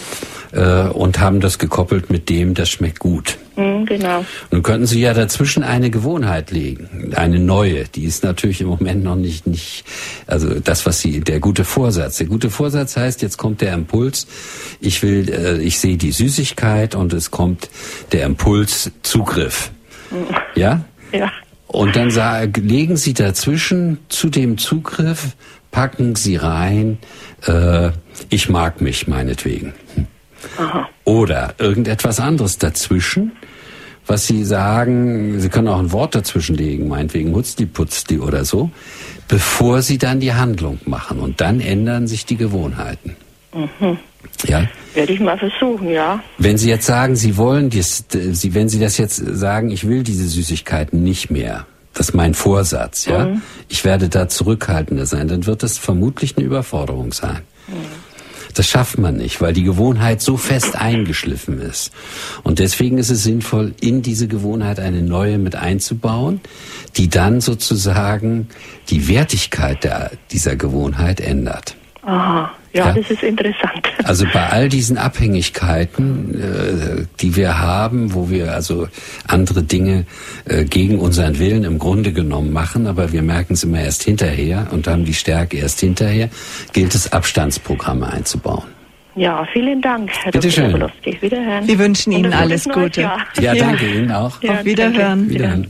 und haben das gekoppelt mit dem, das schmeckt gut. Genau. Nun könnten Sie ja dazwischen eine Gewohnheit legen, eine neue. Die ist natürlich im Moment noch nicht, also das, der gute Vorsatz. Der gute Vorsatz heißt, jetzt kommt der Impuls, ich sehe die Süßigkeit und es kommt der Impuls Zugriff. Ja? Ja. Und dann legen Sie dazwischen zu dem Zugriff, packen Sie rein, ich mag mich meinetwegen. Aha. Oder irgendetwas anderes dazwischen, was Sie sagen, Sie können auch ein Wort dazwischen legen, meinetwegen Hutzli-Putzli oder so, bevor Sie dann die Handlung machen. Und dann ändern sich die Gewohnheiten. Ja? Werde ich mal versuchen, ja. Wenn Sie jetzt sagen, wenn Sie das jetzt sagen, ich will diese Süßigkeiten nicht mehr, das ist mein Vorsatz, ja, ich werde da zurückhaltender sein, dann wird das vermutlich eine Überforderung sein. Das schafft man nicht, weil die Gewohnheit so fest eingeschliffen ist. Und deswegen ist es sinnvoll, in diese Gewohnheit eine neue mit einzubauen, die dann sozusagen die Wertigkeit dieser Gewohnheit ändert. Aha, ja, das ist interessant. Also bei all diesen Abhängigkeiten, die wir haben, wo wir also andere Dinge gegen unseren Willen im Grunde genommen machen, aber wir merken es immer erst hinterher und haben die Stärke erst hinterher, gilt es, Abstandsprogramme einzubauen. Ja, vielen Dank, Herr Bitte Dr. schön. Dabolowski. Wiederhören. Wir wünschen Ihnen alles Gute. Ja, danke Ihnen auch. Auf Wiederhören. Wiederhören.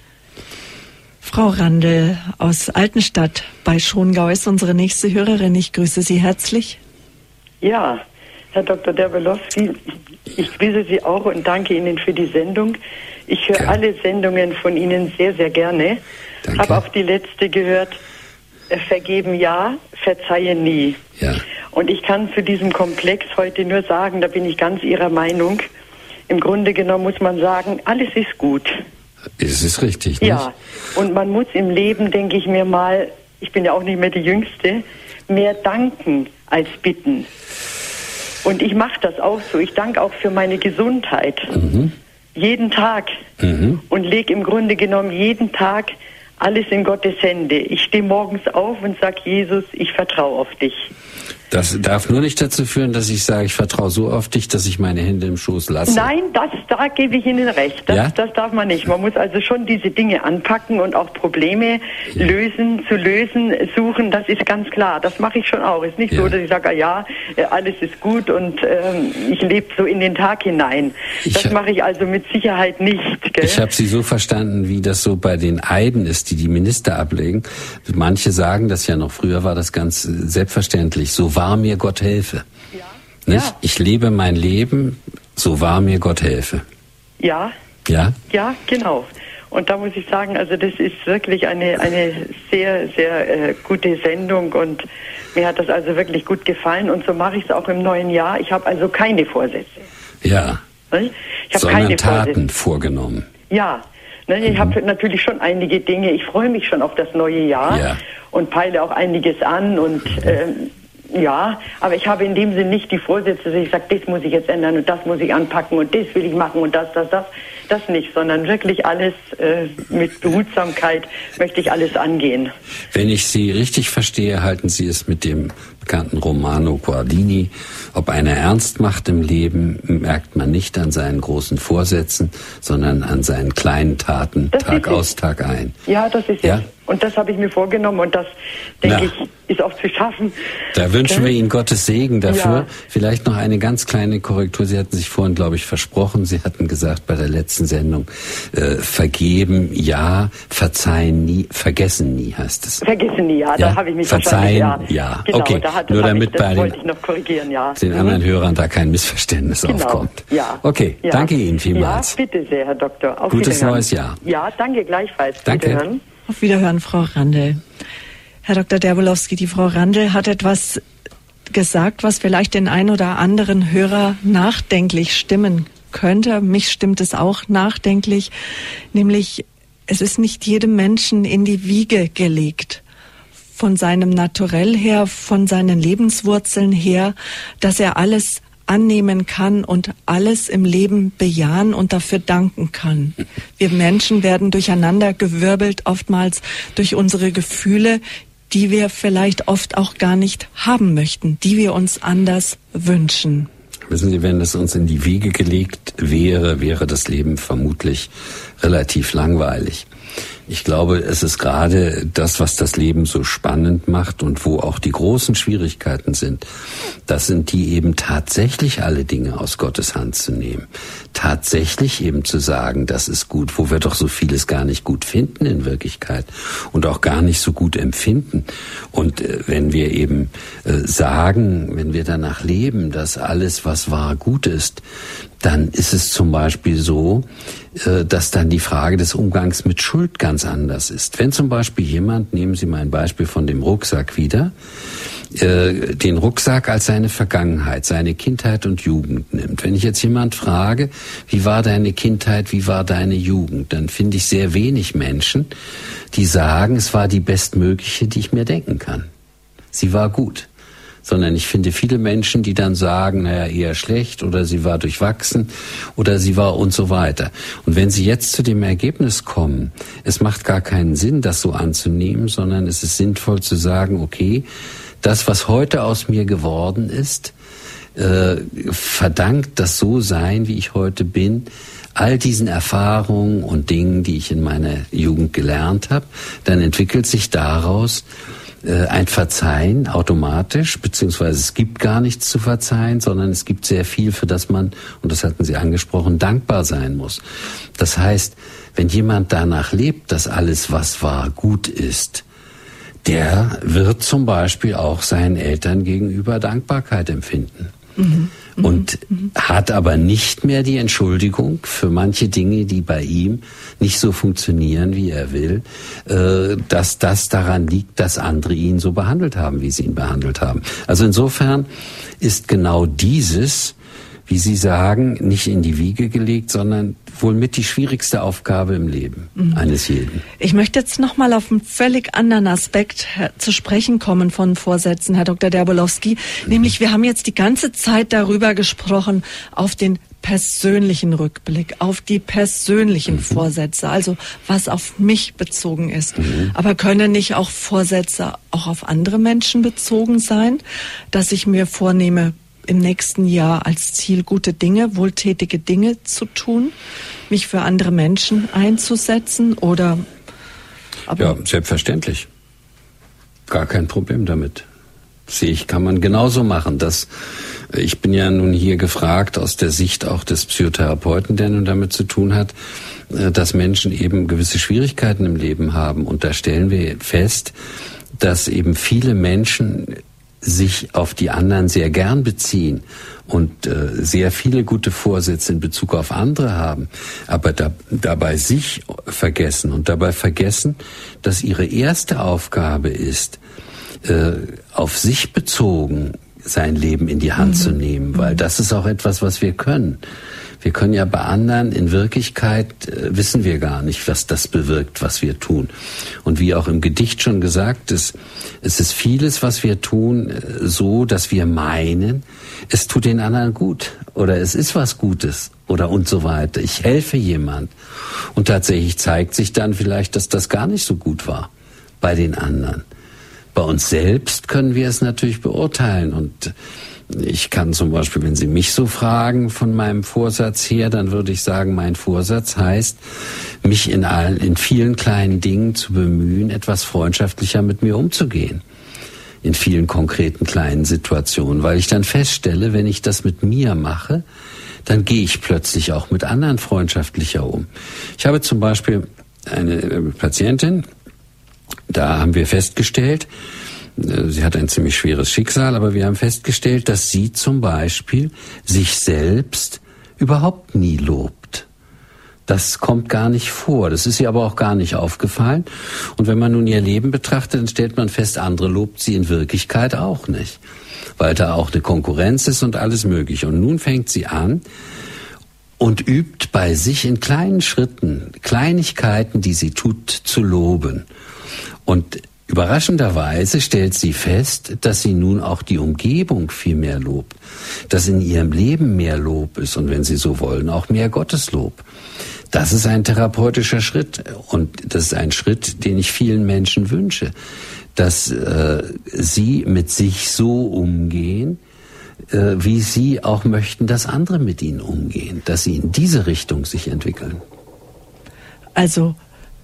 Frau Randl aus Altenstadt bei Schongau ist unsere nächste Hörerin. Ich grüße Sie herzlich. Ja, Herr Dr. Dabolowski, ich grüße Sie auch und danke Ihnen für die Sendung. Ich höre alle Sendungen von Ihnen sehr, sehr gerne. Habe auch die letzte gehört, vergeben ja, verzeihen nie. Ja. Und ich kann zu diesem Komplex heute nur sagen, da bin ich ganz Ihrer Meinung. Im Grunde genommen muss man sagen, alles ist gut. Es ist richtig, nicht? Ja, und man muss im Leben, denke ich mir mal, ich bin ja auch nicht mehr die Jüngste, mehr danken als bitten. Und ich mache das auch so. Ich danke auch für meine Gesundheit. Jeden Tag. Und lege im Grunde genommen jeden Tag alles in Gottes Hände. Ich stehe morgens auf und sage, Jesus, ich vertraue auf dich. Das darf nur nicht dazu führen, dass ich sage, ich vertraue so auf dich, dass ich meine Hände im Schoß lasse. Nein, da gebe ich Ihnen recht. Das darf man nicht. Man muss also schon diese Dinge anpacken und auch Probleme lösen, suchen. Das ist ganz klar. Das mache ich schon auch. Es ist nicht so, dass ich sage, alles ist gut und ich lebe so in den Tag hinein. Das mache ich also mit Sicherheit nicht. Gell? Ich habe Sie so verstanden, wie das so bei den Eiden ist, die Minister ablegen. Manche sagen das ja noch, früher war das ganz selbstverständlich. So wahr mir Gott helfe. Nicht? Ja. Ich lebe mein Leben, so wahr mir Gott helfe. Ja. Ja? Ja, genau. Und da muss ich sagen, also das ist wirklich eine sehr, sehr gute Sendung und mir hat das also wirklich gut gefallen und so mache ich es auch im neuen Jahr. Ich habe also keine Vorsätze. Ja, ich habe sondern keine Taten Vorsätze vorgenommen. Ja, ich habe natürlich schon einige Dinge. Ich freue mich schon auf das neue Jahr und peile auch einiges an und ja, aber ich habe in dem Sinn nicht die Vorsätze, dass ich sage, das muss ich jetzt ändern und das muss ich anpacken und das will ich machen und das nicht, sondern wirklich alles mit Behutsamkeit möchte ich alles angehen. Wenn ich Sie richtig verstehe, halten Sie es mit dem bekannten Romano Guardini, ob einer ernst macht im Leben, merkt man nicht an seinen großen Vorsätzen, sondern an seinen kleinen Taten, das Tag aus, Tag ein. Ja, das ist es. Und das habe ich mir vorgenommen und das, denke ich, ist auch zu schaffen. Da wünschen wir Ihnen Gottes Segen dafür. Ja. Vielleicht noch eine ganz kleine Korrektur. Sie hatten sich vorhin, glaube ich, versprochen. Sie hatten gesagt bei der letzten Sendung, vergeben, ja, verzeihen nie, vergessen nie, heißt es. Vergessen nie, ja, da habe ich mich verzeihen, ja. Genau, okay, nur damit das wollte ich noch korrigieren, ja. Den anderen Hörern da kein Missverständnis aufkommt. Ja. Okay, danke Ihnen vielmals. Ja, bitte sehr, Herr Doktor. Auf Gutes neues Jahr. Ja, danke gleichfalls. Danke. Wiederhören. Auf Wiederhören, Frau Randl. Herr Dr. Derbolowski, die Frau Randl hat etwas gesagt, was vielleicht den einen oder anderen Hörer nachdenklich stimmen könnte. Mich stimmt es auch nachdenklich, nämlich es ist nicht jedem Menschen in die Wiege gelegt, von seinem Naturell her, von seinen Lebenswurzeln her, dass er alles annehmen kann und alles im Leben bejahen und dafür danken kann. Wir Menschen werden durcheinander gewirbelt, oftmals durch unsere Gefühle, die wir vielleicht oft auch gar nicht haben möchten, die wir uns anders wünschen. Wissen Sie, wenn es uns in die Wiege gelegt wäre das Leben vermutlich relativ langweilig. Ich glaube, es ist gerade das, was das Leben so spannend macht und wo auch die großen Schwierigkeiten sind. Das sind die eben tatsächlich alle Dinge aus Gottes Hand zu nehmen. Tatsächlich eben zu sagen, das ist gut, wo wir doch so vieles gar nicht gut finden in Wirklichkeit und auch gar nicht so gut empfinden. Und wenn wir eben sagen, wenn wir danach leben, dass alles, was wahr, gut ist, dann ist es zum Beispiel so, dass dann die Frage des Umgangs mit Schuld ganz anders ist. Wenn zum Beispiel jemand, nehmen Sie mal ein Beispiel von dem Rucksack wieder, den Rucksack als seine Vergangenheit, seine Kindheit und Jugend nimmt. Wenn ich jetzt jemand frage, wie war deine Kindheit, wie war deine Jugend, dann finde ich sehr wenig Menschen, die sagen, es war die bestmögliche, die ich mir denken kann. Sie war gut. Sondern ich finde viele Menschen, die dann sagen, naja, eher schlecht oder sie war durchwachsen oder sie war und so weiter. Und wenn Sie jetzt zu dem Ergebnis kommen, es macht gar keinen Sinn, das so anzunehmen, sondern es ist sinnvoll zu sagen, okay, das, was heute aus mir geworden ist, verdankt das So-Sein, wie ich heute bin, all diesen Erfahrungen und Dingen, die ich in meiner Jugend gelernt habe, dann entwickelt sich daraus ein Verzeihen automatisch, beziehungsweise es gibt gar nichts zu verzeihen, sondern es gibt sehr viel, für das man, und das hatten Sie angesprochen, dankbar sein muss. Das heißt, wenn jemand danach lebt, dass alles, was war, gut ist, der wird zum Beispiel auch seinen Eltern gegenüber Dankbarkeit empfinden. Und hat aber nicht mehr die Entschuldigung für manche Dinge, die bei ihm nicht so funktionieren, wie er will, dass das daran liegt, dass andere ihn so behandelt haben, wie sie ihn behandelt haben. Also insofern ist genau dieses, wie Sie sagen, nicht in die Wiege gelegt, sondern wohl mit die schwierigste Aufgabe im Leben eines jeden. Ich möchte jetzt nochmal auf einen völlig anderen Aspekt zu sprechen kommen von Vorsätzen, Herr Dr. Derbolowski. Nämlich, wir haben jetzt die ganze Zeit darüber gesprochen, auf den persönlichen Rückblick, auf die persönlichen Vorsätze, also was auf mich bezogen ist. Aber können nicht auch Vorsätze auch auf andere Menschen bezogen sein, dass ich mir vornehme, im nächsten Jahr als Ziel gute Dinge, wohltätige Dinge zu tun, mich für andere Menschen einzusetzen oder? Ja, selbstverständlich. Gar kein Problem damit. Sehe ich, kann man genauso machen. Ich bin ja nun hier gefragt aus der Sicht auch des Psychotherapeuten, der nun damit zu tun hat, dass Menschen eben gewisse Schwierigkeiten im Leben haben. Und da stellen wir fest, dass eben viele Menschen sich auf die anderen sehr gern beziehen und sehr viele gute Vorsätze in Bezug auf andere haben, aber dabei sich vergessen und dabei vergessen, dass ihre erste Aufgabe ist, auf sich bezogen sein Leben in die Hand zu nehmen, weil das ist auch etwas, was wir können. Wir können ja bei anderen, in Wirklichkeit wissen wir gar nicht, was das bewirkt, was wir tun. Und wie auch im Gedicht schon gesagt ist, es ist vieles, was wir tun, so, dass wir meinen, es tut den anderen gut oder es ist was Gutes oder und so weiter. Ich helfe jemand. Und tatsächlich zeigt sich dann vielleicht, dass das gar nicht so gut war bei den anderen. Bei uns selbst können wir es natürlich beurteilen und ich kann zum Beispiel, wenn Sie mich so fragen von meinem Vorsatz her, dann würde ich sagen, mein Vorsatz heißt, mich in vielen kleinen Dingen zu bemühen, etwas freundschaftlicher mit mir umzugehen. In vielen konkreten kleinen Situationen, weil ich dann feststelle, wenn ich das mit mir mache, dann gehe ich plötzlich auch mit anderen freundschaftlicher um. Ich habe zum Beispiel eine Patientin, da haben wir festgestellt, sie hat ein ziemlich schweres Schicksal, aber wir haben festgestellt, dass sie zum Beispiel sich selbst überhaupt nie lobt. Das kommt gar nicht vor. Das ist ihr aber auch gar nicht aufgefallen. Und wenn man nun ihr Leben betrachtet, dann stellt man fest, andere lobt sie in Wirklichkeit auch nicht, weil da auch eine Konkurrenz ist und alles Mögliche. Und nun fängt sie an und übt bei sich in kleinen Schritten, Kleinigkeiten, die sie tut, zu loben. Und überraschenderweise stellt sie fest, dass sie nun auch die Umgebung viel mehr lobt, dass in ihrem Leben mehr Lob ist und wenn Sie so wollen, auch mehr Gotteslob. Das ist ein therapeutischer Schritt und das ist ein Schritt, den ich vielen Menschen wünsche, dass sie mit sich so umgehen, wie sie auch möchten, dass andere mit ihnen umgehen, dass sie in diese Richtung sich entwickeln. Also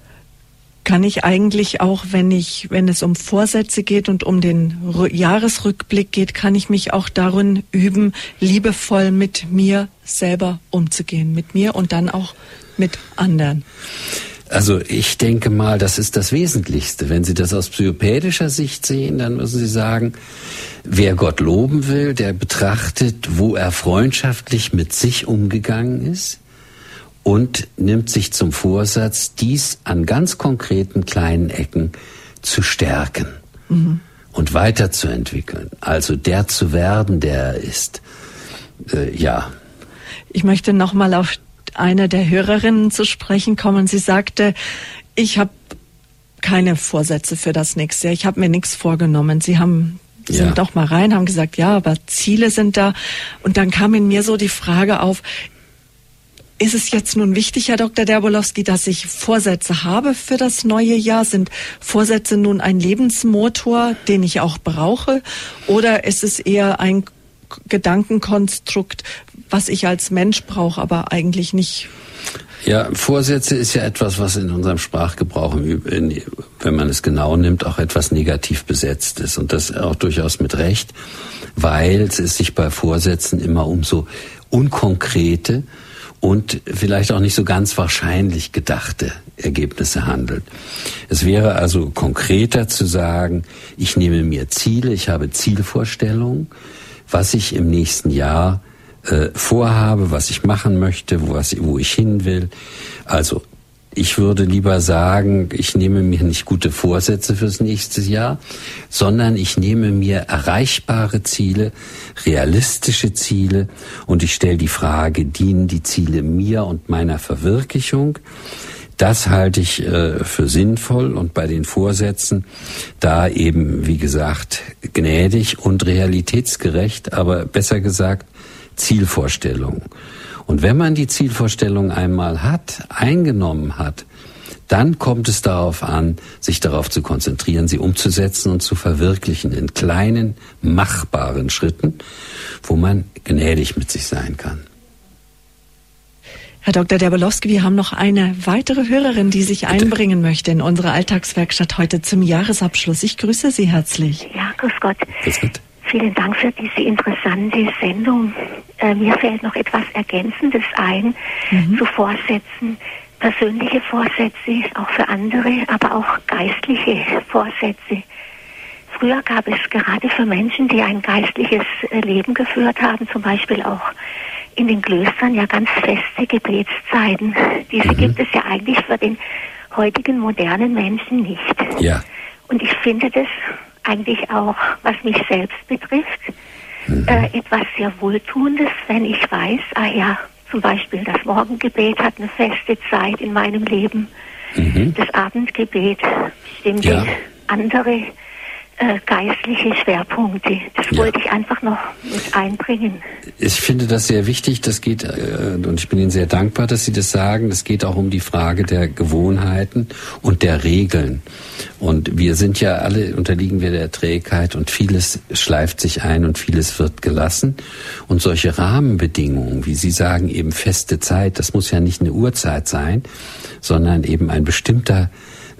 kann ich eigentlich auch, wenn es um Vorsätze geht und um den Jahresrückblick geht, kann ich mich auch darin üben, liebevoll mit mir selber umzugehen, mit mir und dann auch mit anderen. Also ich denke mal, das ist das Wesentlichste. Wenn Sie das aus psychopädischer Sicht sehen, dann müssen Sie sagen, wer Gott loben will, der betrachtet, wo er freundschaftlich mit sich umgegangen ist und nimmt sich zum Vorsatz, dies an ganz konkreten kleinen Ecken zu stärken und weiterzuentwickeln. Also der zu werden, der er ist. Ja. Ich möchte nochmal auf eine der Hörerinnen zu sprechen kommen. Sie sagte, ich habe keine Vorsätze für das nächste Jahr. Ich habe mir nichts vorgenommen. Sie sind doch mal rein, haben gesagt, ja, aber Ziele sind da. Und dann kam in mir so die Frage auf, ist es jetzt nun wichtig, Herr Dr. Derbolowski, dass ich Vorsätze habe für das neue Jahr? Sind Vorsätze nun ein Lebensmotor, den ich auch brauche? Oder ist es eher ein Gedankenkonstrukt, was ich als Mensch brauche, aber eigentlich nicht? Ja, Vorsätze ist ja etwas, was in unserem Sprachgebrauch, wenn man es genau nimmt, auch etwas negativ besetzt ist. Und das auch durchaus mit Recht, weil es sich bei Vorsätzen immer um so unkonkrete und vielleicht auch nicht so ganz wahrscheinlich gedachte Ergebnisse handelt. Es wäre also konkreter zu sagen, ich nehme mir Ziele, ich habe Zielvorstellungen, was ich im nächsten Jahr vorhabe, was ich machen möchte, wo ich hin will. Also ich würde lieber sagen, ich nehme mir nicht gute Vorsätze fürs nächste Jahr, sondern ich nehme mir erreichbare Ziele, realistische Ziele und ich stelle die Frage, dienen die Ziele mir und meiner Verwirklichung? Das halte ich für sinnvoll und bei den Vorsätzen da eben, wie gesagt, gnädig und realitätsgerecht, aber besser gesagt Zielvorstellungen. Und wenn man die Zielvorstellung einmal eingenommen hat, dann kommt es darauf an, sich darauf zu konzentrieren, sie umzusetzen und zu verwirklichen in kleinen, machbaren Schritten, wo man gnädig mit sich sein kann. Herr Dr. Derbolowski, wir haben noch eine weitere Hörerin, die sich einbringen möchte in unsere Alltagswerkstatt heute zum Jahresabschluss. Ich grüße Sie herzlich. Ja, grüß Gott. Grüß Gott. Vielen Dank für diese interessante Sendung. Mir fällt noch etwas Ergänzendes ein zu Vorsätzen. Persönliche Vorsätze, auch für andere, aber auch geistliche Vorsätze. früher gab es gerade für Menschen, die ein geistliches Leben geführt haben, zum Beispiel auch in den Klöstern, ja ganz feste Gebetszeiten. Diese gibt es ja eigentlich für den heutigen modernen Menschen nicht. Ja. Und ich finde das eigentlich auch, was mich selbst betrifft, etwas sehr Wohltuendes, wenn ich weiß, zum Beispiel das Morgengebet hat eine feste Zeit in meinem Leben. Das Abendgebet bestimmte andere geistliche Schwerpunkte. Das wollte ich einfach noch mit einbringen. Ich finde das sehr wichtig. Das geht, und ich bin Ihnen sehr dankbar, dass Sie das sagen. Es geht auch um die Frage der Gewohnheiten und der Regeln. Und wir sind ja alle, unterliegen wir der Trägheit und vieles schleift sich ein und vieles wird gelassen. Und solche Rahmenbedingungen, wie Sie sagen, eben feste Zeit, das muss ja nicht eine Uhrzeit sein, sondern eben ein bestimmter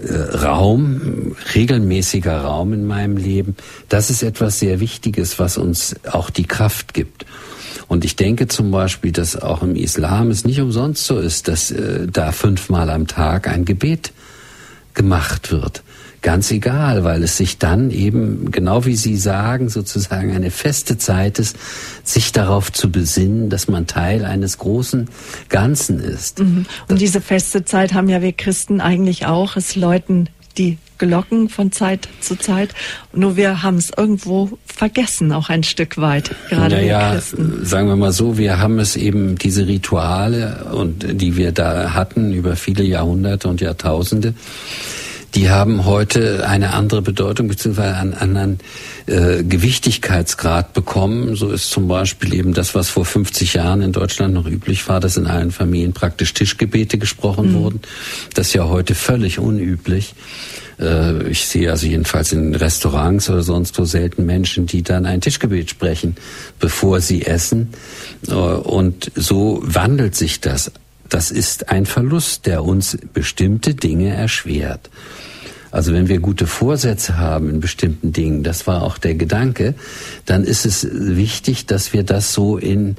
Raum, regelmäßiger Raum in meinem Leben, das ist etwas sehr Wichtiges, was uns auch die Kraft gibt. Und ich denke zum Beispiel, dass auch im Islam es nicht umsonst so ist, dass da 5-mal am Tag ein Gebet gemacht wird. Ganz egal, weil es sich dann eben, genau wie Sie sagen, sozusagen eine feste Zeit ist, sich darauf zu besinnen, dass man Teil eines großen Ganzen ist. Und diese feste Zeit haben ja wir Christen eigentlich auch. Es läuten die Glocken von Zeit zu Zeit. Nur wir haben es irgendwo vergessen, auch ein Stück weit, gerade wir Christen. Sagen wir mal so, wir haben es eben, diese Rituale, und die wir da hatten über viele Jahrhunderte und Jahrtausende, die haben heute eine andere Bedeutung beziehungsweise einen anderen Gewichtigkeitsgrad bekommen. So ist zum Beispiel eben das, was vor 50 Jahren in Deutschland noch üblich war, dass in allen Familien praktisch Tischgebete gesprochen wurden. Das ist ja heute völlig unüblich. Ich sehe also jedenfalls in Restaurants oder sonst wo selten Menschen, die dann ein Tischgebet sprechen, bevor sie essen. Und so wandelt sich das. Das ist ein Verlust, der uns bestimmte Dinge erschwert. Also wenn wir gute Vorsätze haben in bestimmten Dingen, das war auch der Gedanke, dann ist es wichtig, dass wir das so in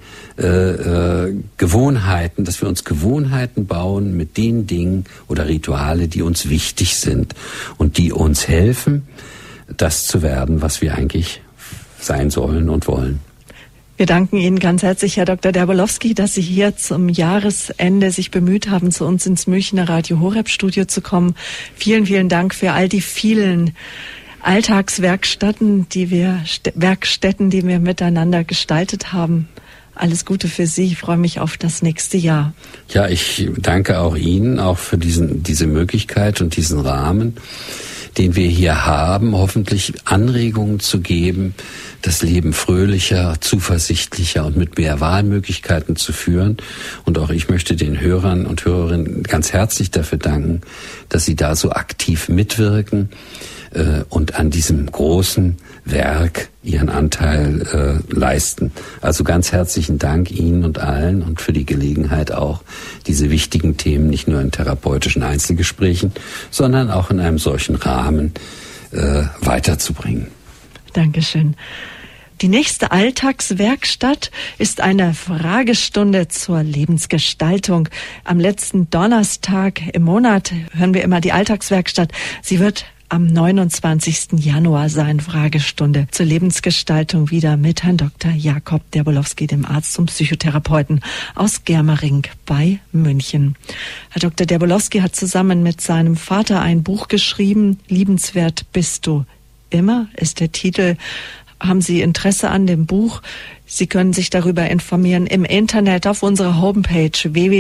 Gewohnheiten, dass wir uns Gewohnheiten bauen mit den Dingen oder Rituale, die uns wichtig sind und die uns helfen, das zu werden, was wir eigentlich sein sollen und wollen. Wir danken Ihnen ganz herzlich, Herr Dr. Derbolowski, dass Sie hier zum Jahresende sich bemüht haben, zu uns ins Münchner Radio Horeb Studio zu kommen. Vielen, vielen Dank für all die vielen Alltagswerkstätten, die wir miteinander gestaltet haben. Alles Gute für Sie. Ich freue mich auf das nächste Jahr. Ja, ich danke auch Ihnen, auch für diese Möglichkeit und diesen Rahmen, den wir hier haben, hoffentlich Anregungen zu geben, das Leben fröhlicher, zuversichtlicher und mit mehr Wahlmöglichkeiten zu führen. Und auch ich möchte den Hörern und Hörerinnen ganz herzlich dafür danken, dass sie da so aktiv mitwirken und an diesem großen Werk ihren Anteil leisten. Also ganz herzlichen Dank Ihnen und allen und für die Gelegenheit auch, diese wichtigen Themen nicht nur in therapeutischen Einzelgesprächen, sondern auch in einem solchen Rahmen weiterzubringen. Dankeschön. Die nächste Alltagswerkstatt ist eine Fragestunde zur Lebensgestaltung. Am letzten Donnerstag im Monat hören wir immer die Alltagswerkstatt. Sie wird am 29. Januar sein, Fragestunde zur Lebensgestaltung, wieder mit Herrn Dr. Jakob Derbolowski, dem Arzt und Psychotherapeuten aus Germering bei München. Herr Dr. Derbolowski hat zusammen mit seinem Vater ein Buch geschrieben, Liebenswert bist du immer, ist der Titel. Haben Sie Interesse an dem Buch? Sie können sich darüber informieren im Internet auf unserer Homepage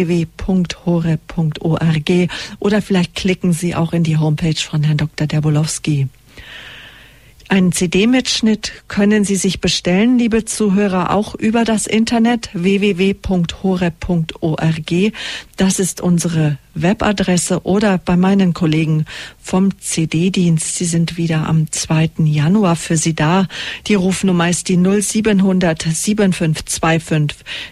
www.horeb.org oder vielleicht klicken Sie auch in die Homepage von Herrn Dr. Derbolowski. Einen CD-Mitschnitt können Sie sich bestellen, liebe Zuhörer, auch über das Internet www.horeb.org. Das ist unsere Webadresse oder bei meinen Kollegen vom CD-Dienst. Sie sind wieder am 2. Januar für Sie da. Die Rufnummer ist die 0700 7525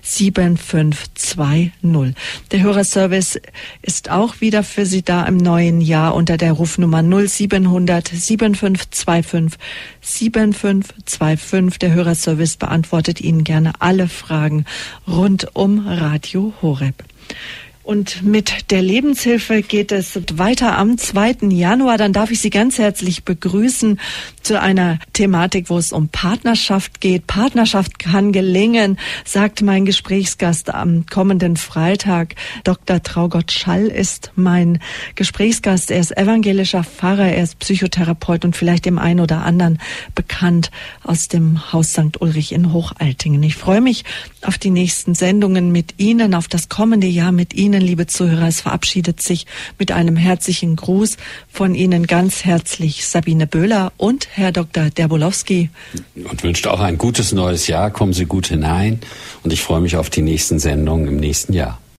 7520. Der Hörerservice ist auch wieder für Sie da im neuen Jahr unter der Rufnummer 0700 7525 7525. Der Hörerservice beantwortet Ihnen gerne alle Fragen rund um Radio Horeb. Und mit der Lebenshilfe geht es weiter am 2. Januar. Dann darf ich Sie ganz herzlich begrüßen zu einer Thematik, wo es um Partnerschaft geht. Partnerschaft kann gelingen, sagt mein Gesprächsgast am kommenden Freitag. Dr. Traugott Schall ist mein Gesprächsgast. Er ist evangelischer Pfarrer, er ist Psychotherapeut und vielleicht dem einen oder anderen bekannt aus dem Haus St. Ulrich in Hochaltingen. Ich freue mich auf die nächsten Sendungen mit Ihnen, auf das kommende Jahr mit Ihnen, liebe Zuhörer. Es verabschiedet sich mit einem herzlichen Gruß von Ihnen ganz herzlich Sabine Böhler und Herr Dr. Derbolowski. Und wünscht auch ein gutes neues Jahr. Kommen Sie gut hinein und ich freue mich auf die nächsten Sendungen im nächsten Jahr.